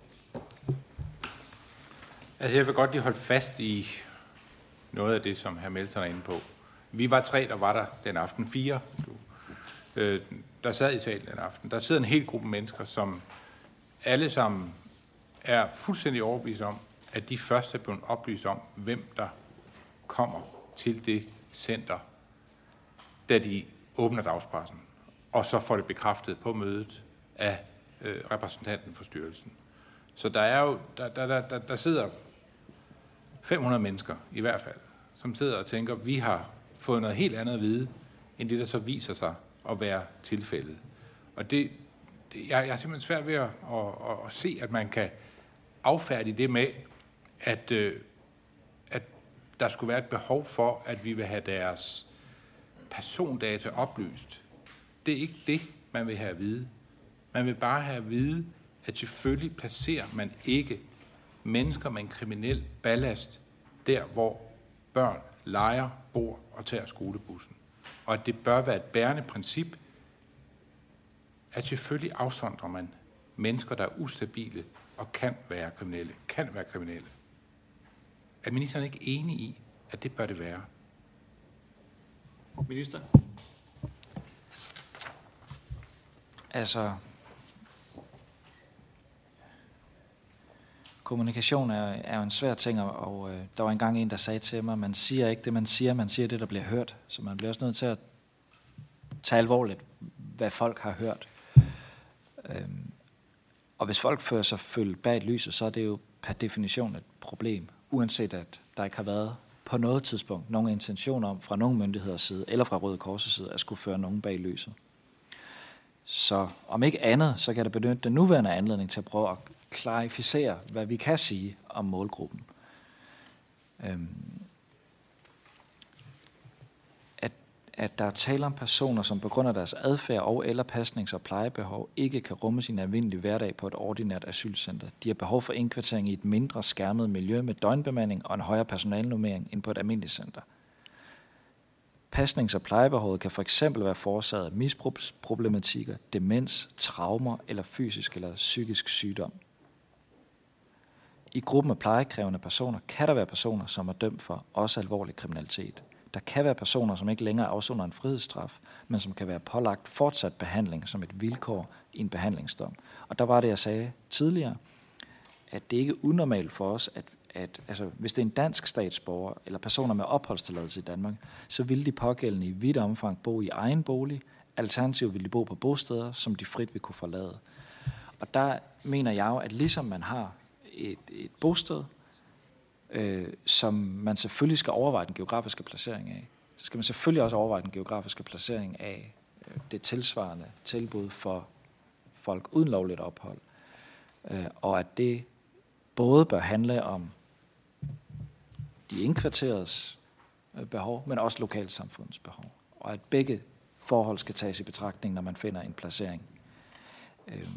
S4: Altså, jeg vil godt lige holde fast i noget af det, som hr. Melson er inde på. Vi var tre, der var der den aften, fire, øh, der sad i salen den aften. Der sidder en hel gruppe mennesker, som alle sammen er fuldstændig overbevist om, at de først er blevet oplyst om, hvem der kommer til det center, da de åbner dagspressen, og så får det bekræftet på mødet af øh, repræsentanten for styrelsen. Så der er jo, der, der, der, der sidder fem hundrede mennesker i hvert fald, som sidder og tænker, vi har fået noget helt andet at vide, end det, der så viser sig at være tilfældet. Og det, det jeg, jeg er simpelthen svært ved at, at, at, at se, at man kan affærdige det med, at, at der skulle være et behov for, at vi vil have deres persondata oplyst Det er ikke det, man vil have at vide. Man vil bare have at vide, at selvfølgelig placerer man ikke mennesker med en kriminel ballast der, hvor børn leger, bor og tager skolebussen. Og at det bør være et bærende princip, at selvfølgelig afsondrer man mennesker, der er ustabile og kan være kriminelle. Kan være kriminelle. Er ministeren ikke enig i, at det bør det være?
S1: Minister?
S3: Altså, kommunikation er, er jo en svær ting, og øh, der var engang en, der sagde til mig, man siger ikke det, man siger, man siger det, der bliver hørt. Så man bliver også nødt til at tage alvorligt, hvad folk har hørt. Øhm, og hvis folk føler sig følt bag lyset, så er det jo per definition et problem, uanset at der ikke har været på noget tidspunkt nogen intention om fra nogen myndigheders side, eller fra Røde Kors' side, at skulle føre nogen bag lyset. Så om ikke andet, så kan der benytte den nuværende anledning til at prøve at klarificere, hvad vi kan sige om målgruppen. Øhm, at, at der er tale om personer, som på grund af deres adfærd og eller pasnings- og plejebehov ikke kan rumme sin almindelige hverdag på et ordinært asylcenter. De har behov for indkvartering i et mindre skærmet miljø med døgnbemanding og en højere personalnummering end på et almindeligt center. Pasnings- og plejebehovet kan for eksempel være forårsaget af misbrugsproblematikker, demens, traumer eller fysisk eller psykisk sygdom. I gruppen af plejekrævende personer kan der være personer, som er dømt for også alvorlig kriminalitet. Der kan være personer, som ikke længere afsoner en frihedsstraf, men som kan være pålagt fortsat behandling som et vilkår i en behandlingsdom. Og der var det, jeg sagde tidligere, at det ikke er unormalt for os, at, at altså, hvis det er en dansk statsborger eller personer med opholdstilladelse i Danmark, så vil de pågældende i vidt omfang bo i egen bolig. Alternativt vil de bo på bosteder, som de frit vil kunne forlade. Og der mener jeg jo, at ligesom man har et, et bosted, øh, som man selvfølgelig skal overveje den geografiske placering af, så skal man selvfølgelig også overveje den geografiske placering af øh, det tilsvarende tilbud for folk uden lovligt ophold. Øh, og at det både bør handle om de indkvarteredes øh, behov, men også lokalsamfundets behov. Og at begge forhold skal tages i betragtning, når man finder en placering. Øh,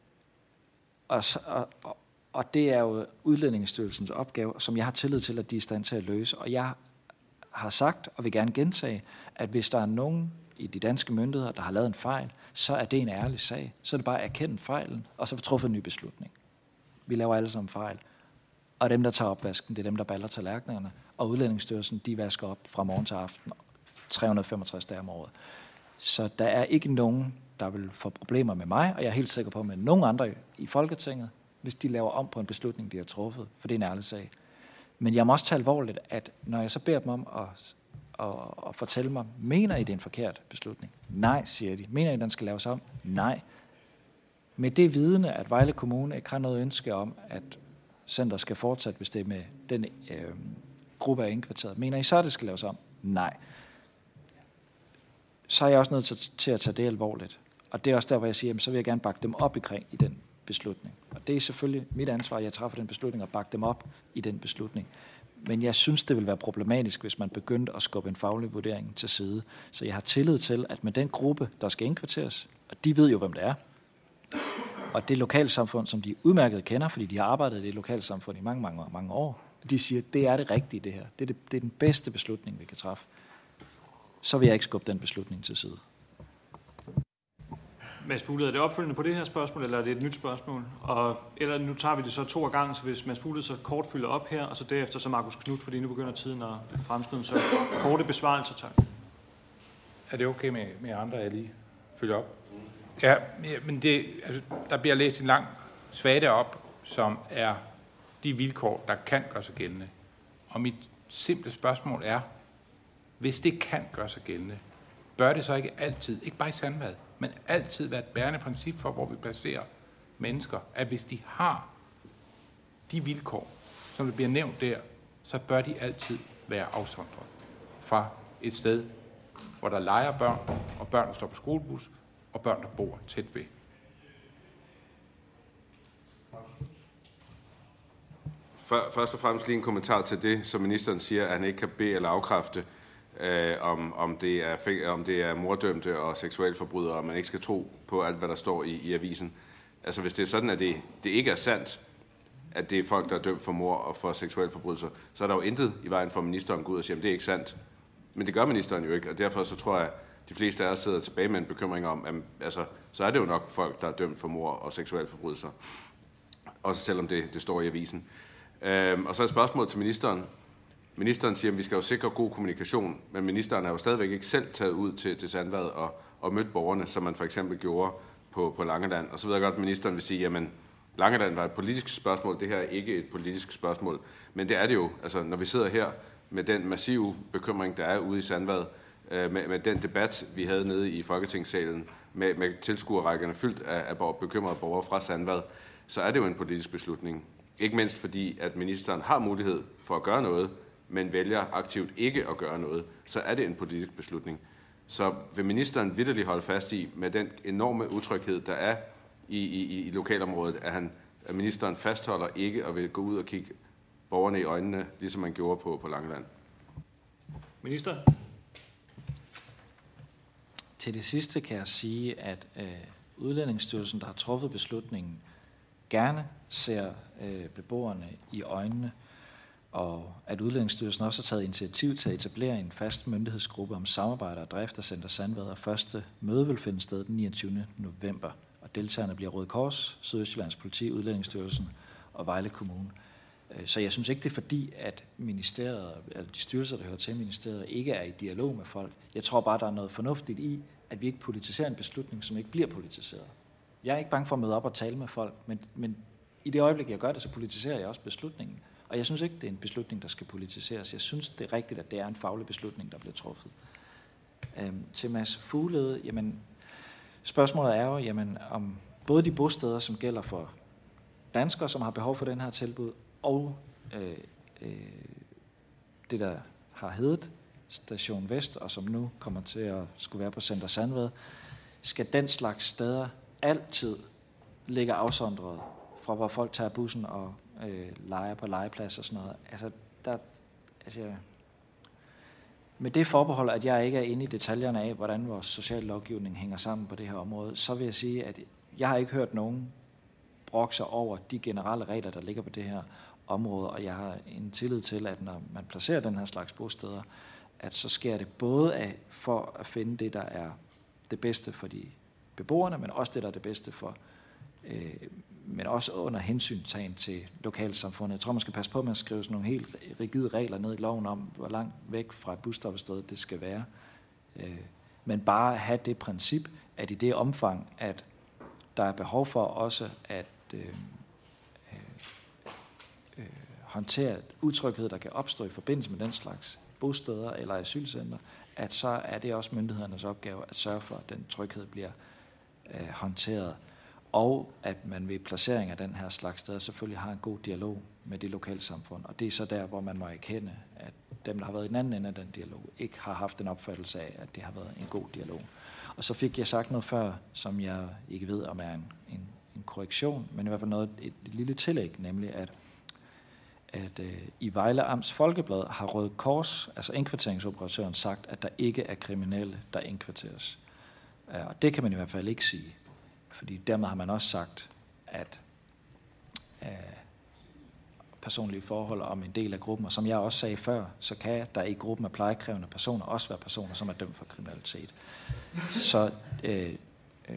S3: og, og, og det er jo Udlændingestyrelsens opgave, som jeg har tillid til, at de er i stand til at løse. Og jeg har sagt, og vil gerne gentage, at hvis der er nogen i de danske myndigheder, der har lavet en fejl, så er det en ærlig sag. Så er det bare at erkende fejlen, og så få truffet en ny beslutning. Vi laver alle sammen fejl. Og dem, der tager opvasken, det er dem, der baller tallerkenerne. Og Udlændingsstyrelsen, de vasker op fra morgen til aften, tre hundrede og femogtres dage om året. Så der er ikke nogen, der vil få problemer med mig, og jeg er helt sikker på, med nogen andre i Folketinget, hvis de laver om på en beslutning, de har truffet, for det er en ærlig sag. Men jeg må også tage alvorligt, at når jeg så beder dem om at, at, at fortælle mig, mener I, det er en forkert beslutning? Nej, siger de. Mener I, den skal laves om? Nej. Med det vidne, at Vejle Kommune ikke har noget ønske om, at center skal fortsætte, hvis det er med den øh, gruppe af indkvarteret. Mener I så, at det skal laves om? Nej. Så er jeg også nødt til, til at tage det alvorligt. Og det er også der, hvor jeg siger, jamen, så vil jeg gerne bakke dem op omkring i den beslutning. Og det er selvfølgelig mit ansvar, at jeg træffer den beslutning og bakke dem op i den beslutning. Men jeg synes, det vil være problematisk, hvis man begyndte at skubbe en faglig vurdering til side. Så jeg har tillid til, at med den gruppe, der skal indkvarteres, og de ved jo, hvem det er, og det lokalsamfund, som de udmærket kender, fordi de har arbejdet i det lokalsamfund i mange, mange, mange år, de siger, at det er det rigtige, det her. Det er, det, det er den bedste beslutning, vi kan træffe. Så vil jeg ikke skubbe den beslutning til side.
S1: Mads Fuglede, er det opfølgende på det her spørgsmål, eller er det et nyt spørgsmål? Og, eller nu tager vi det så to gange, så hvis Mads Fuglede så kort fylder op her, og så derefter så Markus Knudt, fordi nu begynder tiden at fremskride, så korte besvarelser, tak.
S4: Er det okay med, med andre, jeg lige følger op? Ja, men det, altså, der bliver læst en lang svada op, som er de vilkår, der kan gøre sig gældende. Og mit simple spørgsmål er, hvis det kan gøre sig gældende, bør det så ikke altid, ikke bare i Sandvad, men altid være et bærende princip for, hvor vi placerer mennesker, at hvis de har de vilkår, som det bliver nævnt der, så bør de altid være afsondret fra et sted, hvor der leger børn, og børn, der står på skolebus, og børn, der bor tæt ved.
S5: Først og fremmest lige en kommentar til det, som ministeren siger, at han ikke kan bede eller afkræfte. øh, om, om, det er, om det er mordømte og seksualforbrydere, og man ikke skal tro på alt, hvad der står i, i avisen. Altså hvis det er sådan, at det, det ikke er sandt, at det er folk, der er dømt for mord og for seksualforbrydelser, så er der jo intet i vejen for, at ministeren går ud og siger, at det er ikke sandt. Men det gør ministeren jo ikke, og derfor så tror jeg, at de fleste af os sidder tilbage med en bekymring om, at altså, så er det jo nok folk, der er dømt for mord og seksualforbrydelser. Også selvom det, det står i avisen. Øhm, og så et spørgsmål til ministeren. Ministeren siger, at vi skal jo sikre god kommunikation, men ministeren har jo stadigvæk ikke selv taget ud til, til Sandvad og, og mødt borgerne, som man for eksempel gjorde på, på Langeland. Og så ved jeg godt, at ministeren vil sige, jamen Langeland var et politisk spørgsmål, det her er ikke et politisk spørgsmål. Men det er det jo, altså når vi sidder her med den massive bekymring, der er ude i Sandvad, øh, med, med den debat, vi havde nede i Folketingssalen, med, med tilskuerrækkerne fyldt af, af bekymrede borgere fra Sandvad, så er det jo en politisk beslutning. Ikke mindst fordi, at ministeren har mulighed for at gøre noget, men vælger aktivt ikke at gøre noget, så er det en politisk beslutning. Så vil ministeren vitterligt holde fast i, med den enorme utryghed, der er i, i, i lokalområdet, at, han, at ministeren fastholder ikke at vil gå ud og kigge borgerne i øjnene, ligesom man gjorde på, på Langeland?
S1: Minister?
S3: Til det sidste kan jeg sige, at øh, Udlændingsstyrelsen, der har truffet beslutningen, gerne ser øh, beboerne i øjnene, og at Udlændingsstyrelsen også har taget initiativ til at etablere en fast myndighedsgruppe om samarbejde og drift af Center Sandvad, og første møde vil finde sted den niogtyvende november. Og deltagerne bliver Røde Kors, Sydøstjyllands Politi, Udlændingsstyrelsen og Vejle Kommune. Så jeg synes ikke, det er fordi, at ministeriet, eller de styrelser, der hører til ministeriet, ikke er i dialog med folk. Jeg tror bare, der er noget fornuftigt i, at vi ikke politiserer en beslutning, som ikke bliver politiseret. Jeg er ikke bange for at møde op og tale med folk, men, men i det øjeblik, jeg gør det, så politiserer jeg også beslutningen. Og jeg synes ikke, det er en beslutning, der skal politiseres. Jeg synes, det er rigtigt, at det er en faglig beslutning, der bliver truffet. Øhm, til Mads Fuglede, jamen, spørgsmålet er jo, jamen, om både de bosteder, som gælder for danskere, som har behov for den her tilbud, og øh, øh, det, der har heddet Station Vest, og som nu kommer til at skulle være på Center Sandvad, skal den slags steder altid ligge afsondret fra, hvor folk tager bussen og øh, leger på legeplads og sådan noget. Altså, der, altså, med det forbehold, at jeg ikke er inde i detaljerne af, hvordan vores sociallovgivning hænger sammen på det her område, så vil jeg sige, at jeg har ikke hørt nogen brokser over de generelle regler, der ligger på det her område, og jeg har en tillid til, at når man placerer den her slags bosteder, at så sker det både af, for at finde det, der er det bedste for de beboerne, men også det, der er det bedste for, øh, men også under hensyntagen til lokalsamfundet. Jeg tror, man skal passe på med at skrive sådan nogle helt rigide regler ned i loven om, hvor langt væk fra et busstoppested det skal være. Øh, men bare have det princip, at i det omfang, at der er behov for også at øh, øh, håndtere utryghed, der kan opstå i forbindelse med den slags bosteder eller asylcenter, at så er det også myndighedernes opgave at sørge for, at den tryghed bliver øh, håndteret, og at man ved placering af den her slags steder selvfølgelig har en god dialog med det lokalsamfund. Og det er så der, hvor man må erkende, at dem, der har været i den anden ende af den dialog, ikke har haft en opfattelse af, at det har været en god dialog. Og så fik jeg sagt noget før, som jeg ikke ved, om er en, en, en korrektion, men i hvert fald noget, et, et lille tillæg, nemlig at, at øh, i Vejle Amts Folkeblad har Røde Kors, altså indkvarteringsoperatøren, sagt, at der ikke er kriminelle, der indkvarteres. Uh, og det kan man i hvert fald ikke sige, fordi dermed har man også sagt, at uh, personlige forhold om en del af gruppen, og som jeg også sagde før, så kan der i gruppen af plejekrævende personer også være personer, som er dømt for kriminalitet. Så øh, øh,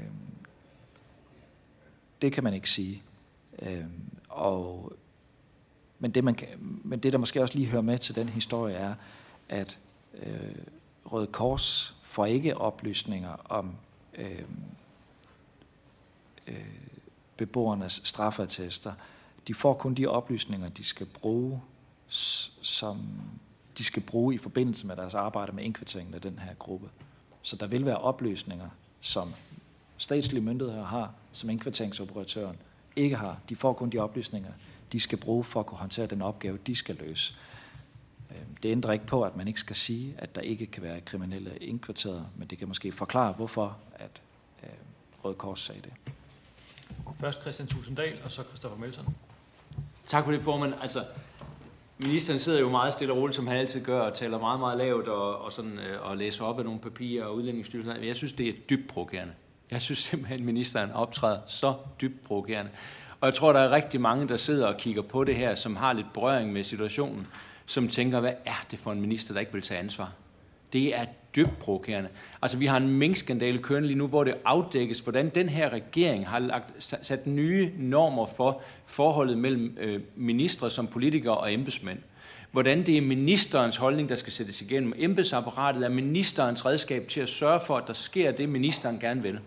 S3: det kan man ikke sige. Øh, og, men, det, man kan, men det, der måske også lige hører med til den historie, er, at øh, Røde Kors får ikke oplysninger om øh, øh, beboernes straffeattester. De får kun de oplysninger, de skal bruge, som de skal bruge i forbindelse med deres arbejde med indkvarteringen af den her gruppe. Så der vil være oplysninger, som statslige myndigheder har, som indkvarteringsoperatøren ikke har. De får kun de oplysninger, de skal bruge for at kunne håndtere den opgave, de skal løse. Det ændrer ikke på, at man ikke skal sige, at der ikke kan være kriminelle indkvarteret, men det kan måske forklare, hvorfor at Røde Kors sagde det.
S1: Først Christian Tulsendal, og så Christoffer Melson.
S6: Tak for det, formand. Altså, Ministeren sidder jo meget stille og roligt, som han altid gør, og taler meget, meget lavt og, og, sådan, og læser op af nogle papirer og udlændingsstyrelsen. Jeg synes, det er dybt provokerende. Jeg synes simpelthen, at ministeren optræder så dybt provokerende. Og jeg tror, der er rigtig mange, der sidder og kigger på det her, som har lidt berøring med situationen, som tænker, hvad er det for en minister, der ikke vil tage ansvar? Det er dybt provokerende. Altså, vi har en minkskandale kørende lige nu, hvor det afdækkes, hvordan den her regering har lagt, sat nye normer for forholdet mellem øh, ministre som politikere og embedsmænd. Hvordan det er ministerens holdning, der skal sættes igennem. Embedsapparatet er ministerens redskab til at sørge for, at der sker det, ministeren gerne vil.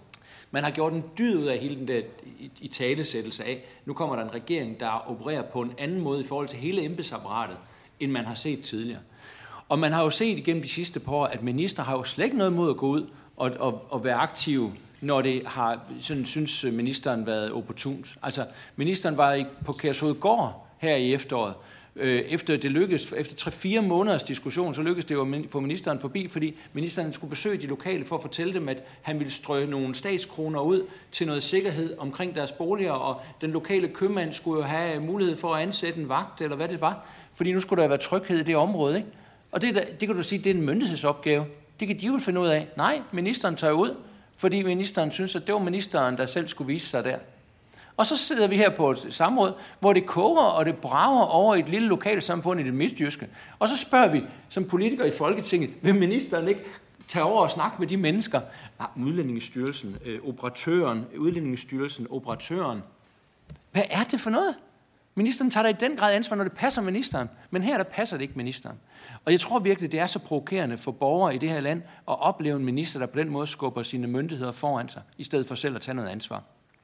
S6: Man har gjort en dyd ud af hele den der i talesættelse af, nu kommer der en regering, der opererer på en anden måde i forhold til hele embedsapparatet, end man har set tidligere. Og man har jo set igennem de sidste par år, at minister har jo slet ikke noget mod at gå ud og, og, og være aktiv, når det har, sådan synes ministeren, været opportunt. Altså, ministeren var på Kærshovedgård her i efteråret. Efter det lykkedes, efter tre-fire måneders diskussion, så lykkedes det jo at få ministeren forbi, fordi ministeren skulle besøge de lokale for at fortælle dem, at han ville strø nogle statskroner ud til noget sikkerhed omkring deres boliger, og den lokale købmand skulle jo have mulighed for at ansætte en vagt, eller hvad det var, fordi nu skulle der være tryghed i det område, ikke? Og det, det kan du sige, det er en myndighedsopgave. Det kan de jo finde ud af. Nej, ministeren tager ud, fordi ministeren synes, at det var ministeren, der selv skulle vise sig der. Og så sidder vi her på et samråd, hvor det koger og det brager over et lille lokalsamfund i det midtjyske. Og så spørger vi som politikere i Folketinget, vil ministeren ikke tage over og snakke med de mennesker? Nej, Udlændingsstyrelsen, øh, operatøren, Udlændingsstyrelsen, operatøren. Hvad er det for noget? Ministeren tager da i den grad ansvar, når det passer ministeren. Men her der passer det ikke ministeren. Og jeg tror virkelig, det er så provokerende for borgere i det her land at opleve en minister, der på den måde skubber sine myndigheder foran sig, i stedet for selv at tage noget ansvar.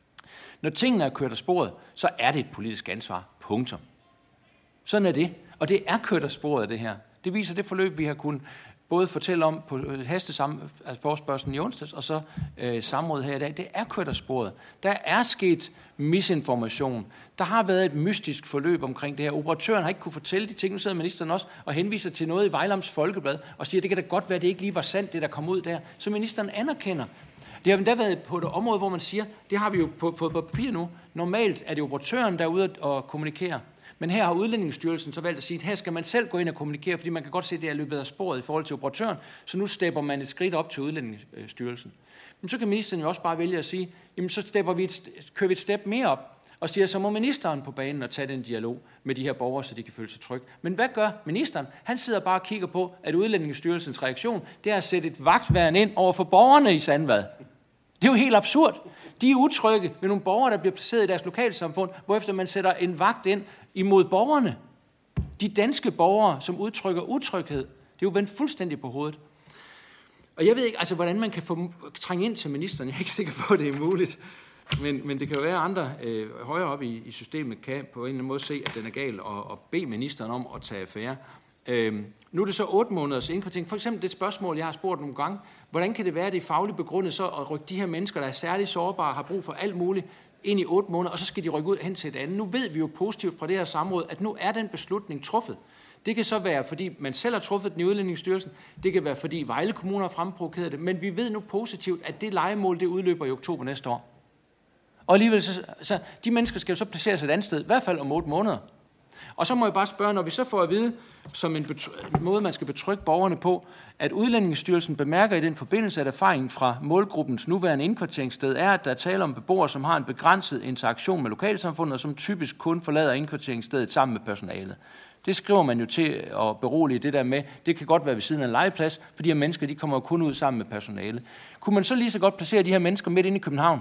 S6: Når tingene er kørt af sporet, så er det et politisk ansvar. Punktum. Sådan er det. Og det er kørt af sporet, det her. Det viser det forløb, vi har kunnet både fortælle om på hasteforespørgslen i onsdags, og så øh, samrådet her i dag. Det er kørt af sporet. Der er sket misinformation. Der har været et mystisk forløb omkring det her. Operatøren har ikke kunne fortælle de ting. Nu sidder ministeren også og henviser til noget i Vejlams Folkeblad og siger, at det kan da godt være, at det ikke lige var sandt, det der kom ud der. Så ministeren anerkender. Det har endda været på et område, hvor man siger, det har vi jo på, på, på papir nu. Normalt er det operatøren, der er ude og kommunikere. Men her har Udlændingsstyrelsen så valgt at sige, at her skal man selv gå ind og kommunikere, fordi man kan godt se, at det er løbet af sporet i forhold til operatøren. Så nu stepper man et skridt op til Udlændingsstyrelsen. Men så kan ministeren jo også bare vælge at sige, jamen så stepper vi et, kører vi et step mere op, og siger, så må ministeren på banen og tage den dialog med de her borgere, så de kan føle sig trygge. Men hvad gør ministeren? Han sidder bare og kigger på, at Udlændingsstyrelsens reaktion, det er at sætte et vagtværn ind over for borgerne i Sandvad. Det er jo helt absurd. De er utrygge med nogle borgere, der bliver placeret i deres lokalsamfund, hvorefter man sætter en vagt ind imod borgerne. De danske borgere, som udtrykker utryghed, det er jo vendt fuldstændig på hovedet. Og jeg ved ikke, altså, hvordan man kan få trænge ind til ministeren. Jeg er ikke sikker på, at det er muligt. Men, men det kan jo være, at andre øh, højere op i, i systemet kan på en eller anden måde se, at den er gal, og, og bede ministeren om at tage affære. Øhm, nu er det så otte måneders indkvartering. For eksempel det spørgsmål, jeg har spurgt nogle gange. Hvordan kan det være, at det er fagligt begrundet så at rykke de her mennesker, der er særligt sårbare, har brug for alt muligt, ind i otte måneder, og så skal de rykke ud hen til et andet. Nu ved vi jo positivt fra det her samråd, at nu er den beslutning truffet. Det kan så være, fordi man selv har truffet den i Udlændingsstyrelsen. Det kan være, fordi Vejle Kommune har fremprovokeret det. Men vi ved nu positivt, at det lejemål, det udløber i oktober næste år. Og alligevel, så, så de mennesker skal jo så placeres et andet sted, i hvert fald om otte måneder. Og så må jeg bare spørge, når vi så får at vide, som en måde, man skal betrygge borgerne på, at Udlændingsstyrelsen bemærker i den forbindelse, at erfaringen fra målgruppens nuværende indkvarteringssted er, at der er tale om beboere, som har en begrænset interaktion med lokalsamfundet, og som typisk kun forlader indkvarteringsstedet sammen med personalet. Det skriver man jo til at berolige det der med, det kan godt være ved siden af en legeplads, for de her mennesker, de kommer jo kun ud sammen med personale. Kunne man så lige så godt placere de her mennesker midt inde i København?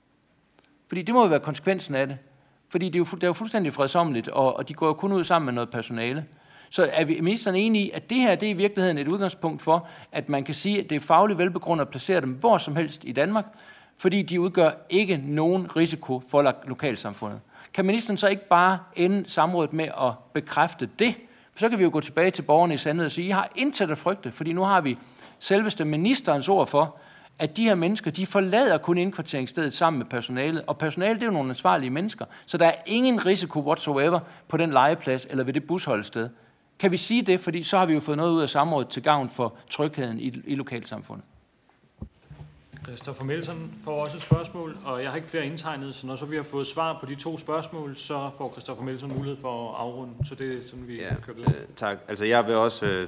S6: Fordi det må jo være konsekvensen af det. Fordi det er jo, det er jo fuldstændig fredsommeligt, og, og de går jo kun ud sammen med noget personale. Så er vi, ministeren enig i, at det her det er i virkeligheden et udgangspunkt for, at man kan sige, at det er fagligt velbegrundet at placere dem hvor som helst i Danmark, fordi de udgør ikke nogen risiko for lokalsamfundet. Kan ministeren så ikke bare ende samrådet med at bekræfte det? For så kan vi jo gå tilbage til borgerne i Sandhed og sige, I har intet at frygte, fordi nu har vi selveste ministerens ord for, at de her mennesker, de forlader kun indkvarteringsstedet sammen med personalet, og personalet det er jo nogle ansvarlige mennesker, så der er ingen risiko whatsoever på den legeplads eller ved det busholdested. Kan vi sige det, fordi så har vi jo fået noget ud af samrådet til gavn for trygheden i, i lokalsamfundet?
S1: Christoffer Melson får også et spørgsmål, og jeg har ikke flere indtegnet, så når så vi har fået svar på de to spørgsmål, så får Christoffer Melson mulighed for at afrunde. Så det er sådan, vi
S2: ja,
S1: kører videre.
S2: Øh, tak. Altså jeg vil også, øh,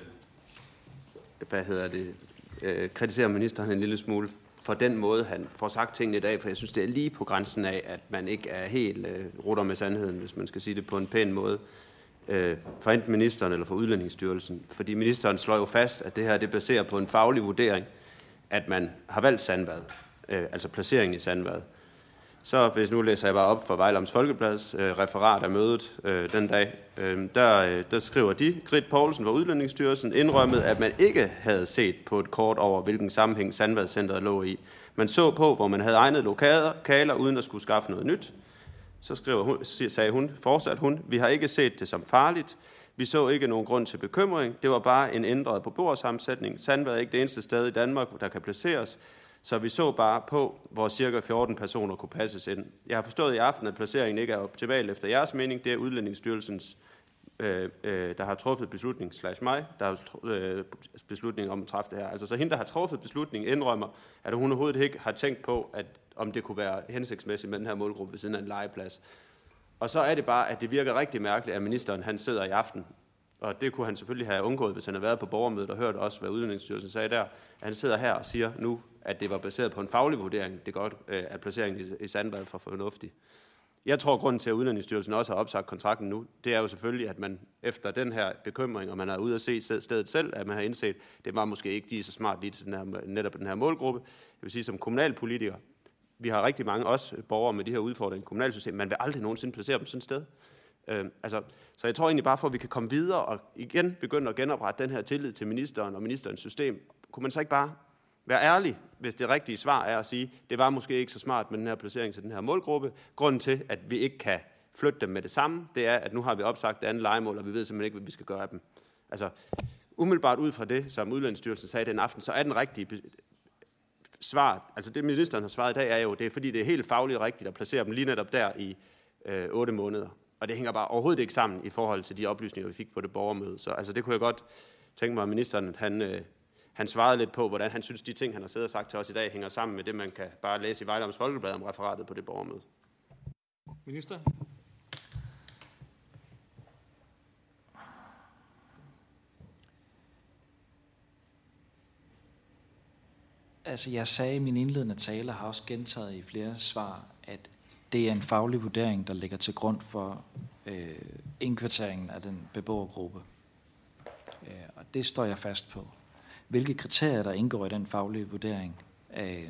S2: hvad hedder det, øh, kritisere ministeren en lille smule for den måde, han får sagt tingene i dag, for jeg synes, det er lige på grænsen af, at man ikke er helt øh, rutter med sandheden, hvis man skal sige det på en pæn måde, øh, for enten ministeren eller for Udlændingsstyrelsen. Fordi ministeren slår jo fast, at det her det baserer på en faglig vurdering, at man har valgt Sandvad, øh, altså placeringen i Sandvad. Så hvis nu læser jeg bare op for Vejle Amts Folkeblads øh, referat af mødet øh, den dag, øh, der, øh, der skriver de, Grit Poulsen fra Udlændingsstyrelsen indrømmede, at man ikke havde set på et kort over, hvilken sammenhæng Sandvad-centret lå i. Man så på, hvor man havde egnet lokaler, uden at skulle skaffe noget nyt. Så skriver hun, sagde hun, fortsat hun, vi har ikke set det som farligt. Vi så ikke nogen grund til bekymring. Det var bare en ændret beboersammensætning. Sandvad er ikke det eneste sted i Danmark, der kan placeres. Så vi så bare på, hvor cirka fjorten personer kunne passes ind. Jeg har forstået i aften, at placeringen ikke er optimal efter jeres mening. Det er Udlændingsstyrelsens, øh, øh, der har truffet beslutning, slash mig, der har øh, beslutning om at træffe det her. Altså så hende, der har truffet beslutningen, indrømmer, at hun overhovedet ikke har tænkt på, at om det kunne være hensigtsmæssigt med den her målgruppe ved siden af en legeplads. Og så er det bare, at det virker rigtig mærkeligt, at ministeren han sidder i aften, og det kunne han selvfølgelig have undgået, hvis han havde været på borgermødet og hørt også, hvad Udlændingsstyrelsen sagde der. At han sidder her og siger nu, at det var baseret på en faglig vurdering. Det er godt, at placeringen i Sandvad var fornuftig. Jeg tror, grunden til, at Udlændingsstyrelsen også har opsagt kontrakten nu, det er jo selvfølgelig, at man efter den her bekymring, og man er ude at se stedet selv, at man har indset, det var måske ikke lige så smart lige til den her, netop den her målgruppe. Jeg vil sige, som kommunalpolitiker, vi har rigtig mange også borgere med de her udfordringer i kommunalsystemet. Man vil aldrig nogensinde placere dem sådan et sted. Øh, altså, så jeg tror egentlig bare, for at vi kan komme videre og igen begynde at genoprette den her tillid til ministeren og ministerens system, kunne man så ikke bare være ærlig, hvis det rigtige svar er at sige, det var måske ikke så smart med den her placering til den her målgruppe. Grunden til, at vi ikke kan flytte dem med det samme, det er, at nu har vi opsagt det andet lejemål, og vi ved simpelthen ikke, hvad vi skal gøre af dem. Altså, umiddelbart ud fra det, som Udlændingsstyrelsen sagde den aften, så er den rigtige svar, altså det ministeren har svaret i dag, er jo, det er fordi, det er helt fagligt rigtigt at placere dem lige netop der i øh, otte måneder. Og det hænger bare overhovedet ikke sammen i forhold til de oplysninger, vi fik på det borgermøde. Så altså, det kunne jeg godt tænke mig, at ministeren han, øh, han svarede lidt på, hvordan han synes, de ting, han har siddet og sagt til os i dag, hænger sammen med det, man kan bare læse i Vejle Amts Folkeblad om referatet på det borgermøde.
S1: Minister?
S3: Altså, jeg sagde i min indledende tale, og har også gentaget i flere svar, at det er en faglig vurdering, der ligger til grund for øh, indkvarteringen af den beboergruppe. Øh, og det står jeg fast på. Hvilke kriterier, der indgår i den faglige vurdering, øh,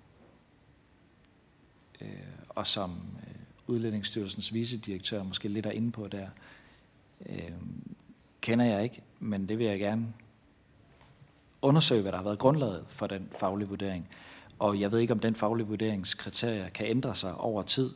S3: øh, og som øh, Udlændingsstyrelsens vicedirektør måske lidt er inde på der, øh, kender jeg ikke, men det vil jeg gerne undersøge, hvad der har været grundlaget for den faglige vurdering. Og jeg ved ikke, om den faglige vurderingskriterier kan ændre sig over tid.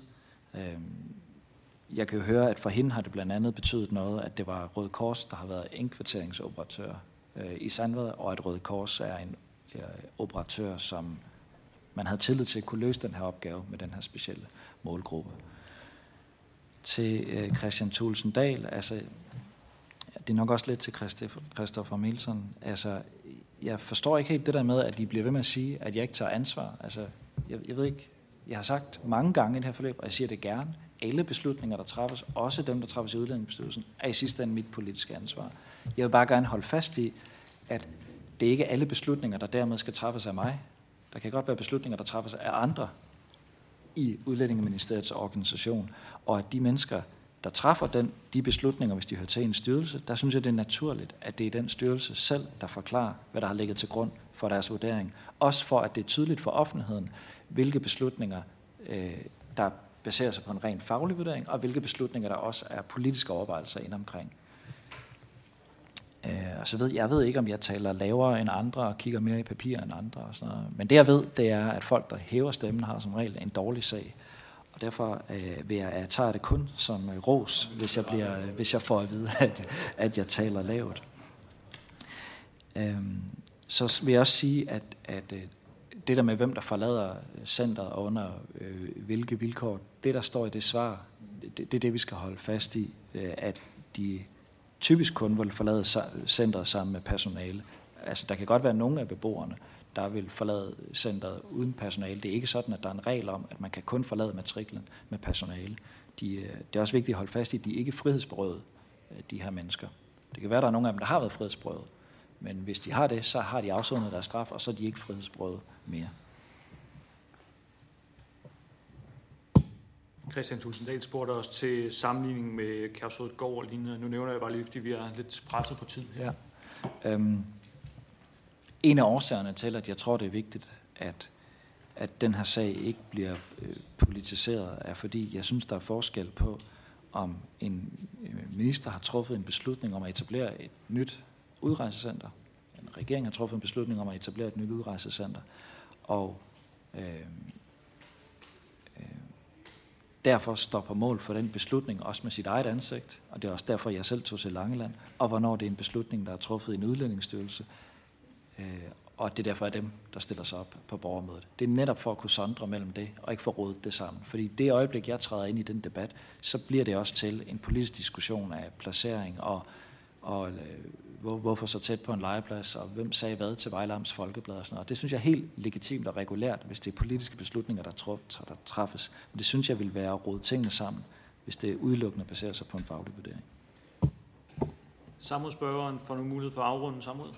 S3: Jeg kan jo høre, at for hende har det blandt andet betydet noget, at det var Røde Kors, der har været indkvarteringsoperatør i Sandvad, og at Røde Kors er en operatør, som man havde tillid til at kunne løse den her opgave med den her specielle målgruppe. Til Christian Thulesen Dahl, altså det er nok også lidt til Christoffer Melson, altså jeg forstår ikke helt det der med, at de bliver ved med at sige, at jeg ikke tager ansvar. Altså, jeg, jeg ved ikke, jeg har sagt mange gange i det her forløb, og jeg siger det gerne, alle beslutninger, der træffes, også dem, der træffes i Udlændingsstyrelsen, er i sidste ende mit politiske ansvar. Jeg vil bare gerne holde fast i, at det ikke er alle beslutninger, der dermed skal træffes af mig. Der kan godt være beslutninger, der træffes af andre i Udlændingeministeriets organisation, og at de mennesker, der træffer den, de beslutninger, hvis de hører til en styrelse, der synes jeg, det er naturligt, at det er den styrelse selv, der forklarer, hvad der har ligget til grund for deres vurdering. Også for, at det er tydeligt for offentligheden, hvilke beslutninger, øh, der baserer sig på en ren faglig vurdering, og hvilke beslutninger, der også er politiske overvejelser ind omkring. Øh, og så ved jeg ved ikke, om jeg taler lavere end andre, og kigger mere i papir end andre, og sådan noget. Men det jeg ved, det er, at folk, der hæver stemmen, har som regel en dårlig sag. Og derfor øh, vil jeg, jeg tager det kun som øh, ros, hvis jeg, bliver, øh, hvis jeg får at vide, at, at jeg taler lavt. Øhm, så vil jeg også sige, at, at øh, det der med, hvem der forlader centret og under øh, hvilke vilkår, det der står i det svar, det, det er det, vi skal holde fast i, øh, at de typisk kun vil forlade centret sammen med personale. Altså, der kan godt være nogle af beboerne, der vil forlade centret uden personale. Det er ikke sådan, at der er en regel om, at man kan kun forlade matriklen med personale. De, det er også vigtigt at holde fast i, at de ikke er frihedsberøvet, de her mennesker. Det kan være, at der er nogle af dem, der har været frihedsberøvet, men hvis de har det, så har de afsonet deres straf, og så er de ikke frihedsberøvet mere.
S1: Christian Tulsendal spurgte også til sammenligning med Kærshovedgård og lignende. Nu nævner jeg bare lige, fordi vi er lidt presset på tid her.
S3: Ja. Øhm, en af årsagerne til, at jeg tror, det er vigtigt, at, at den her sag ikke bliver øh, politiseret, er fordi, jeg synes, der er forskel på, om en minister har truffet en beslutning om at etablere et nyt udrejsecenter. En regering har truffet en beslutning om at etablere et nyt udrejsecenter. Og øh, øh, derfor står på mål for den beslutning, også med sit eget ansigt. Og det er også derfor, jeg selv tog til Langeland. Og hvornår det er en beslutning, der er truffet i en udlændingsstyrelse. Øh, og det er derfor, at dem, der stiller sig op på borgermødet. Det er netop for at kunne sondre mellem det, og ikke få rodet det sammen. Fordi det øjeblik, jeg træder ind i den debat, så bliver det også til en politisk diskussion af placering, og, og øh, hvor, hvorfor så tæt på en legeplads, og hvem sagde hvad til Vejle Amts Folkeblad og sådan noget. Det synes jeg er helt legitimt og regulært, hvis det er politiske beslutninger, der, truff, der træffes. Men det synes jeg vil være at rode tingene sammen, hvis det udelukkende baserer sig på en faglig vurdering.
S1: Samrådsspørgeren får nu mulighed for at afrunde samrådet.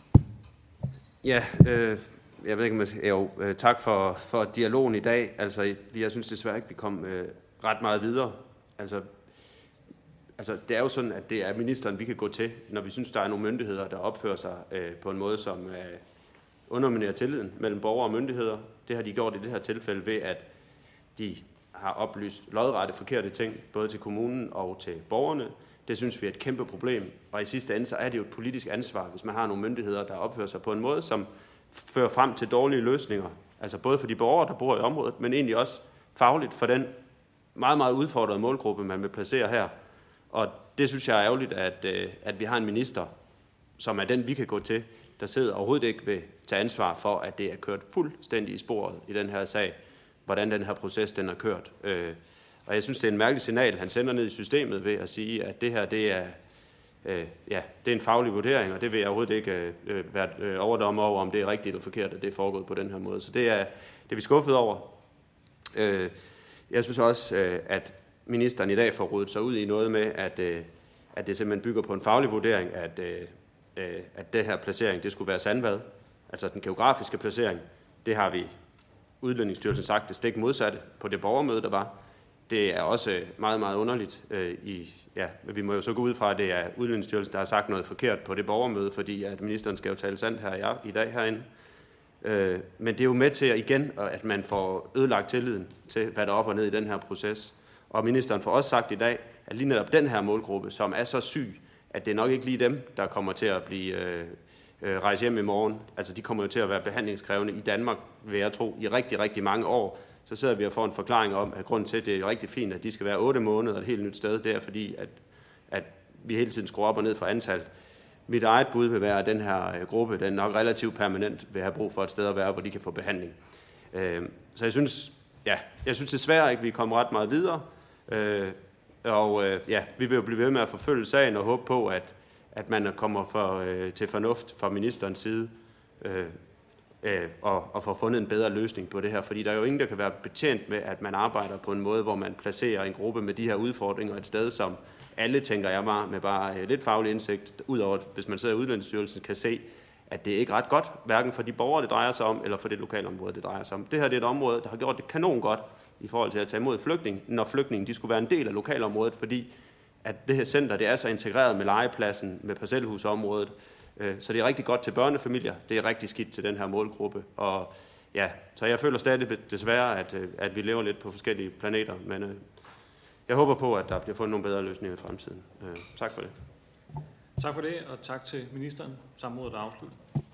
S2: Ja, øh, jeg ved ikke, om jeg, jo, øh, tak for, for dialogen i dag. Altså, jeg synes desværre ikke, vi kom øh, ret meget videre. Altså, altså, det er jo sådan, at det er ministeren, vi kan gå til, når vi synes, der er nogle myndigheder, der opfører sig øh, på en måde, som øh, underminerer tilliden mellem borgere og myndigheder. Det har de gjort i det her tilfælde ved, at de har oplyst lodrette forkerte ting, både til kommunen og til borgerne. Det synes vi er et kæmpe problem, og i sidste ende så er det jo et politisk ansvar, hvis man har nogle myndigheder, der opfører sig på en måde, som fører frem til dårlige løsninger. Altså både for de borgere, der bor i området, men egentlig også fagligt for den meget, meget udfordrede målgruppe, man vil placere her. Og det synes jeg er ærgerligt, at, at vi har en minister, som er den, vi kan gå til, der sidder overhovedet ikke vil tage ansvar for, at det er kørt fuldstændig i sporet i den her sag, hvordan den her proces den er kørt. Og jeg synes, det er en mærkelig signal, han sender ned i systemet ved at sige, at det her det er, øh, ja, det er en faglig vurdering, og det vil jeg overhovedet ikke øh, være øh, overdommer over, om det er rigtigt eller forkert, at det er foregået på den her måde. Så det er, det er vi skuffet over. Øh, jeg synes også, øh, at ministeren i dag får rodet sig ud i noget med, at, øh, at det simpelthen bygger på en faglig vurdering, at, øh, at det her placering, det skulle være Sandvad. Altså den geografiske placering, det har vi Udlændingsstyrelsen sagt, det stik modsatte på det borgermøde, der var. Det er også meget, meget underligt. Øh, i, ja, vi må jo så gå ud fra, at det er Udlændingsstyrelsen, der har sagt noget forkert på det borgermøde, fordi at ministeren skal jo tale sandt her ja, i dag herinde. Øh, men det er jo med til at, igen, at man får ødelagt tilliden til, hvad der er op og ned i den her proces. Og ministeren får også sagt i dag, at lige netop den her målgruppe, som er så syg, at det er nok ikke lige dem, der kommer til at blive øh, øh, rejse hjem i morgen. Altså de kommer jo til at være behandlingskrævende i Danmark, vil jeg tro, i rigtig, rigtig mange år. Så sidder vi og får en forklaring om, at grunden til, at det er rigtig fint, at de skal være otte måneder et helt nyt sted, det er fordi, at, at vi hele tiden skruer op og ned for antal. Mit eget bud vil være, at den her gruppe, den nok relativt permanent vil have brug for et sted at være, hvor de kan få behandling. Øh, så jeg synes, ja, jeg synes desværre ikke, at vi kommer ret meget videre. Øh, og øh, ja, vi vil jo blive ved med at forfølge sagen og håbe på, at, at man kommer for, øh, til fornuft fra ministerens side. Øh, Og, og få fundet en bedre løsning på det her, fordi der er jo ingen, der kan være betjent med, at man arbejder på en måde, hvor man placerer en gruppe med de her udfordringer et sted, som alle, tænker jeg bare, med bare lidt faglig indsigt, udover hvis man sidder i Udlændingsstyrelsen, kan se, at det ikke er ret godt, hverken for de borgere, det drejer sig om, eller for det lokalområde, det drejer sig om. Det her det er et område, der har gjort det kanon godt i forhold til at tage imod flygtning, når flygtningen de skulle være en del af lokalområdet, fordi at det her center det er så integreret med legepladsen, med parcelhusområdet. Så det er rigtig godt til børnefamilier, det er rigtig skidt til den her målgruppe. Og ja, så jeg føler stadig desværre, at, at vi lever lidt på forskellige planeter, men øh, jeg håber på, at der bliver fundet nogle bedre løsninger i fremtiden. Øh, tak for det.
S1: Tak for det, og tak til ministeren. Samrådet er afsluttet.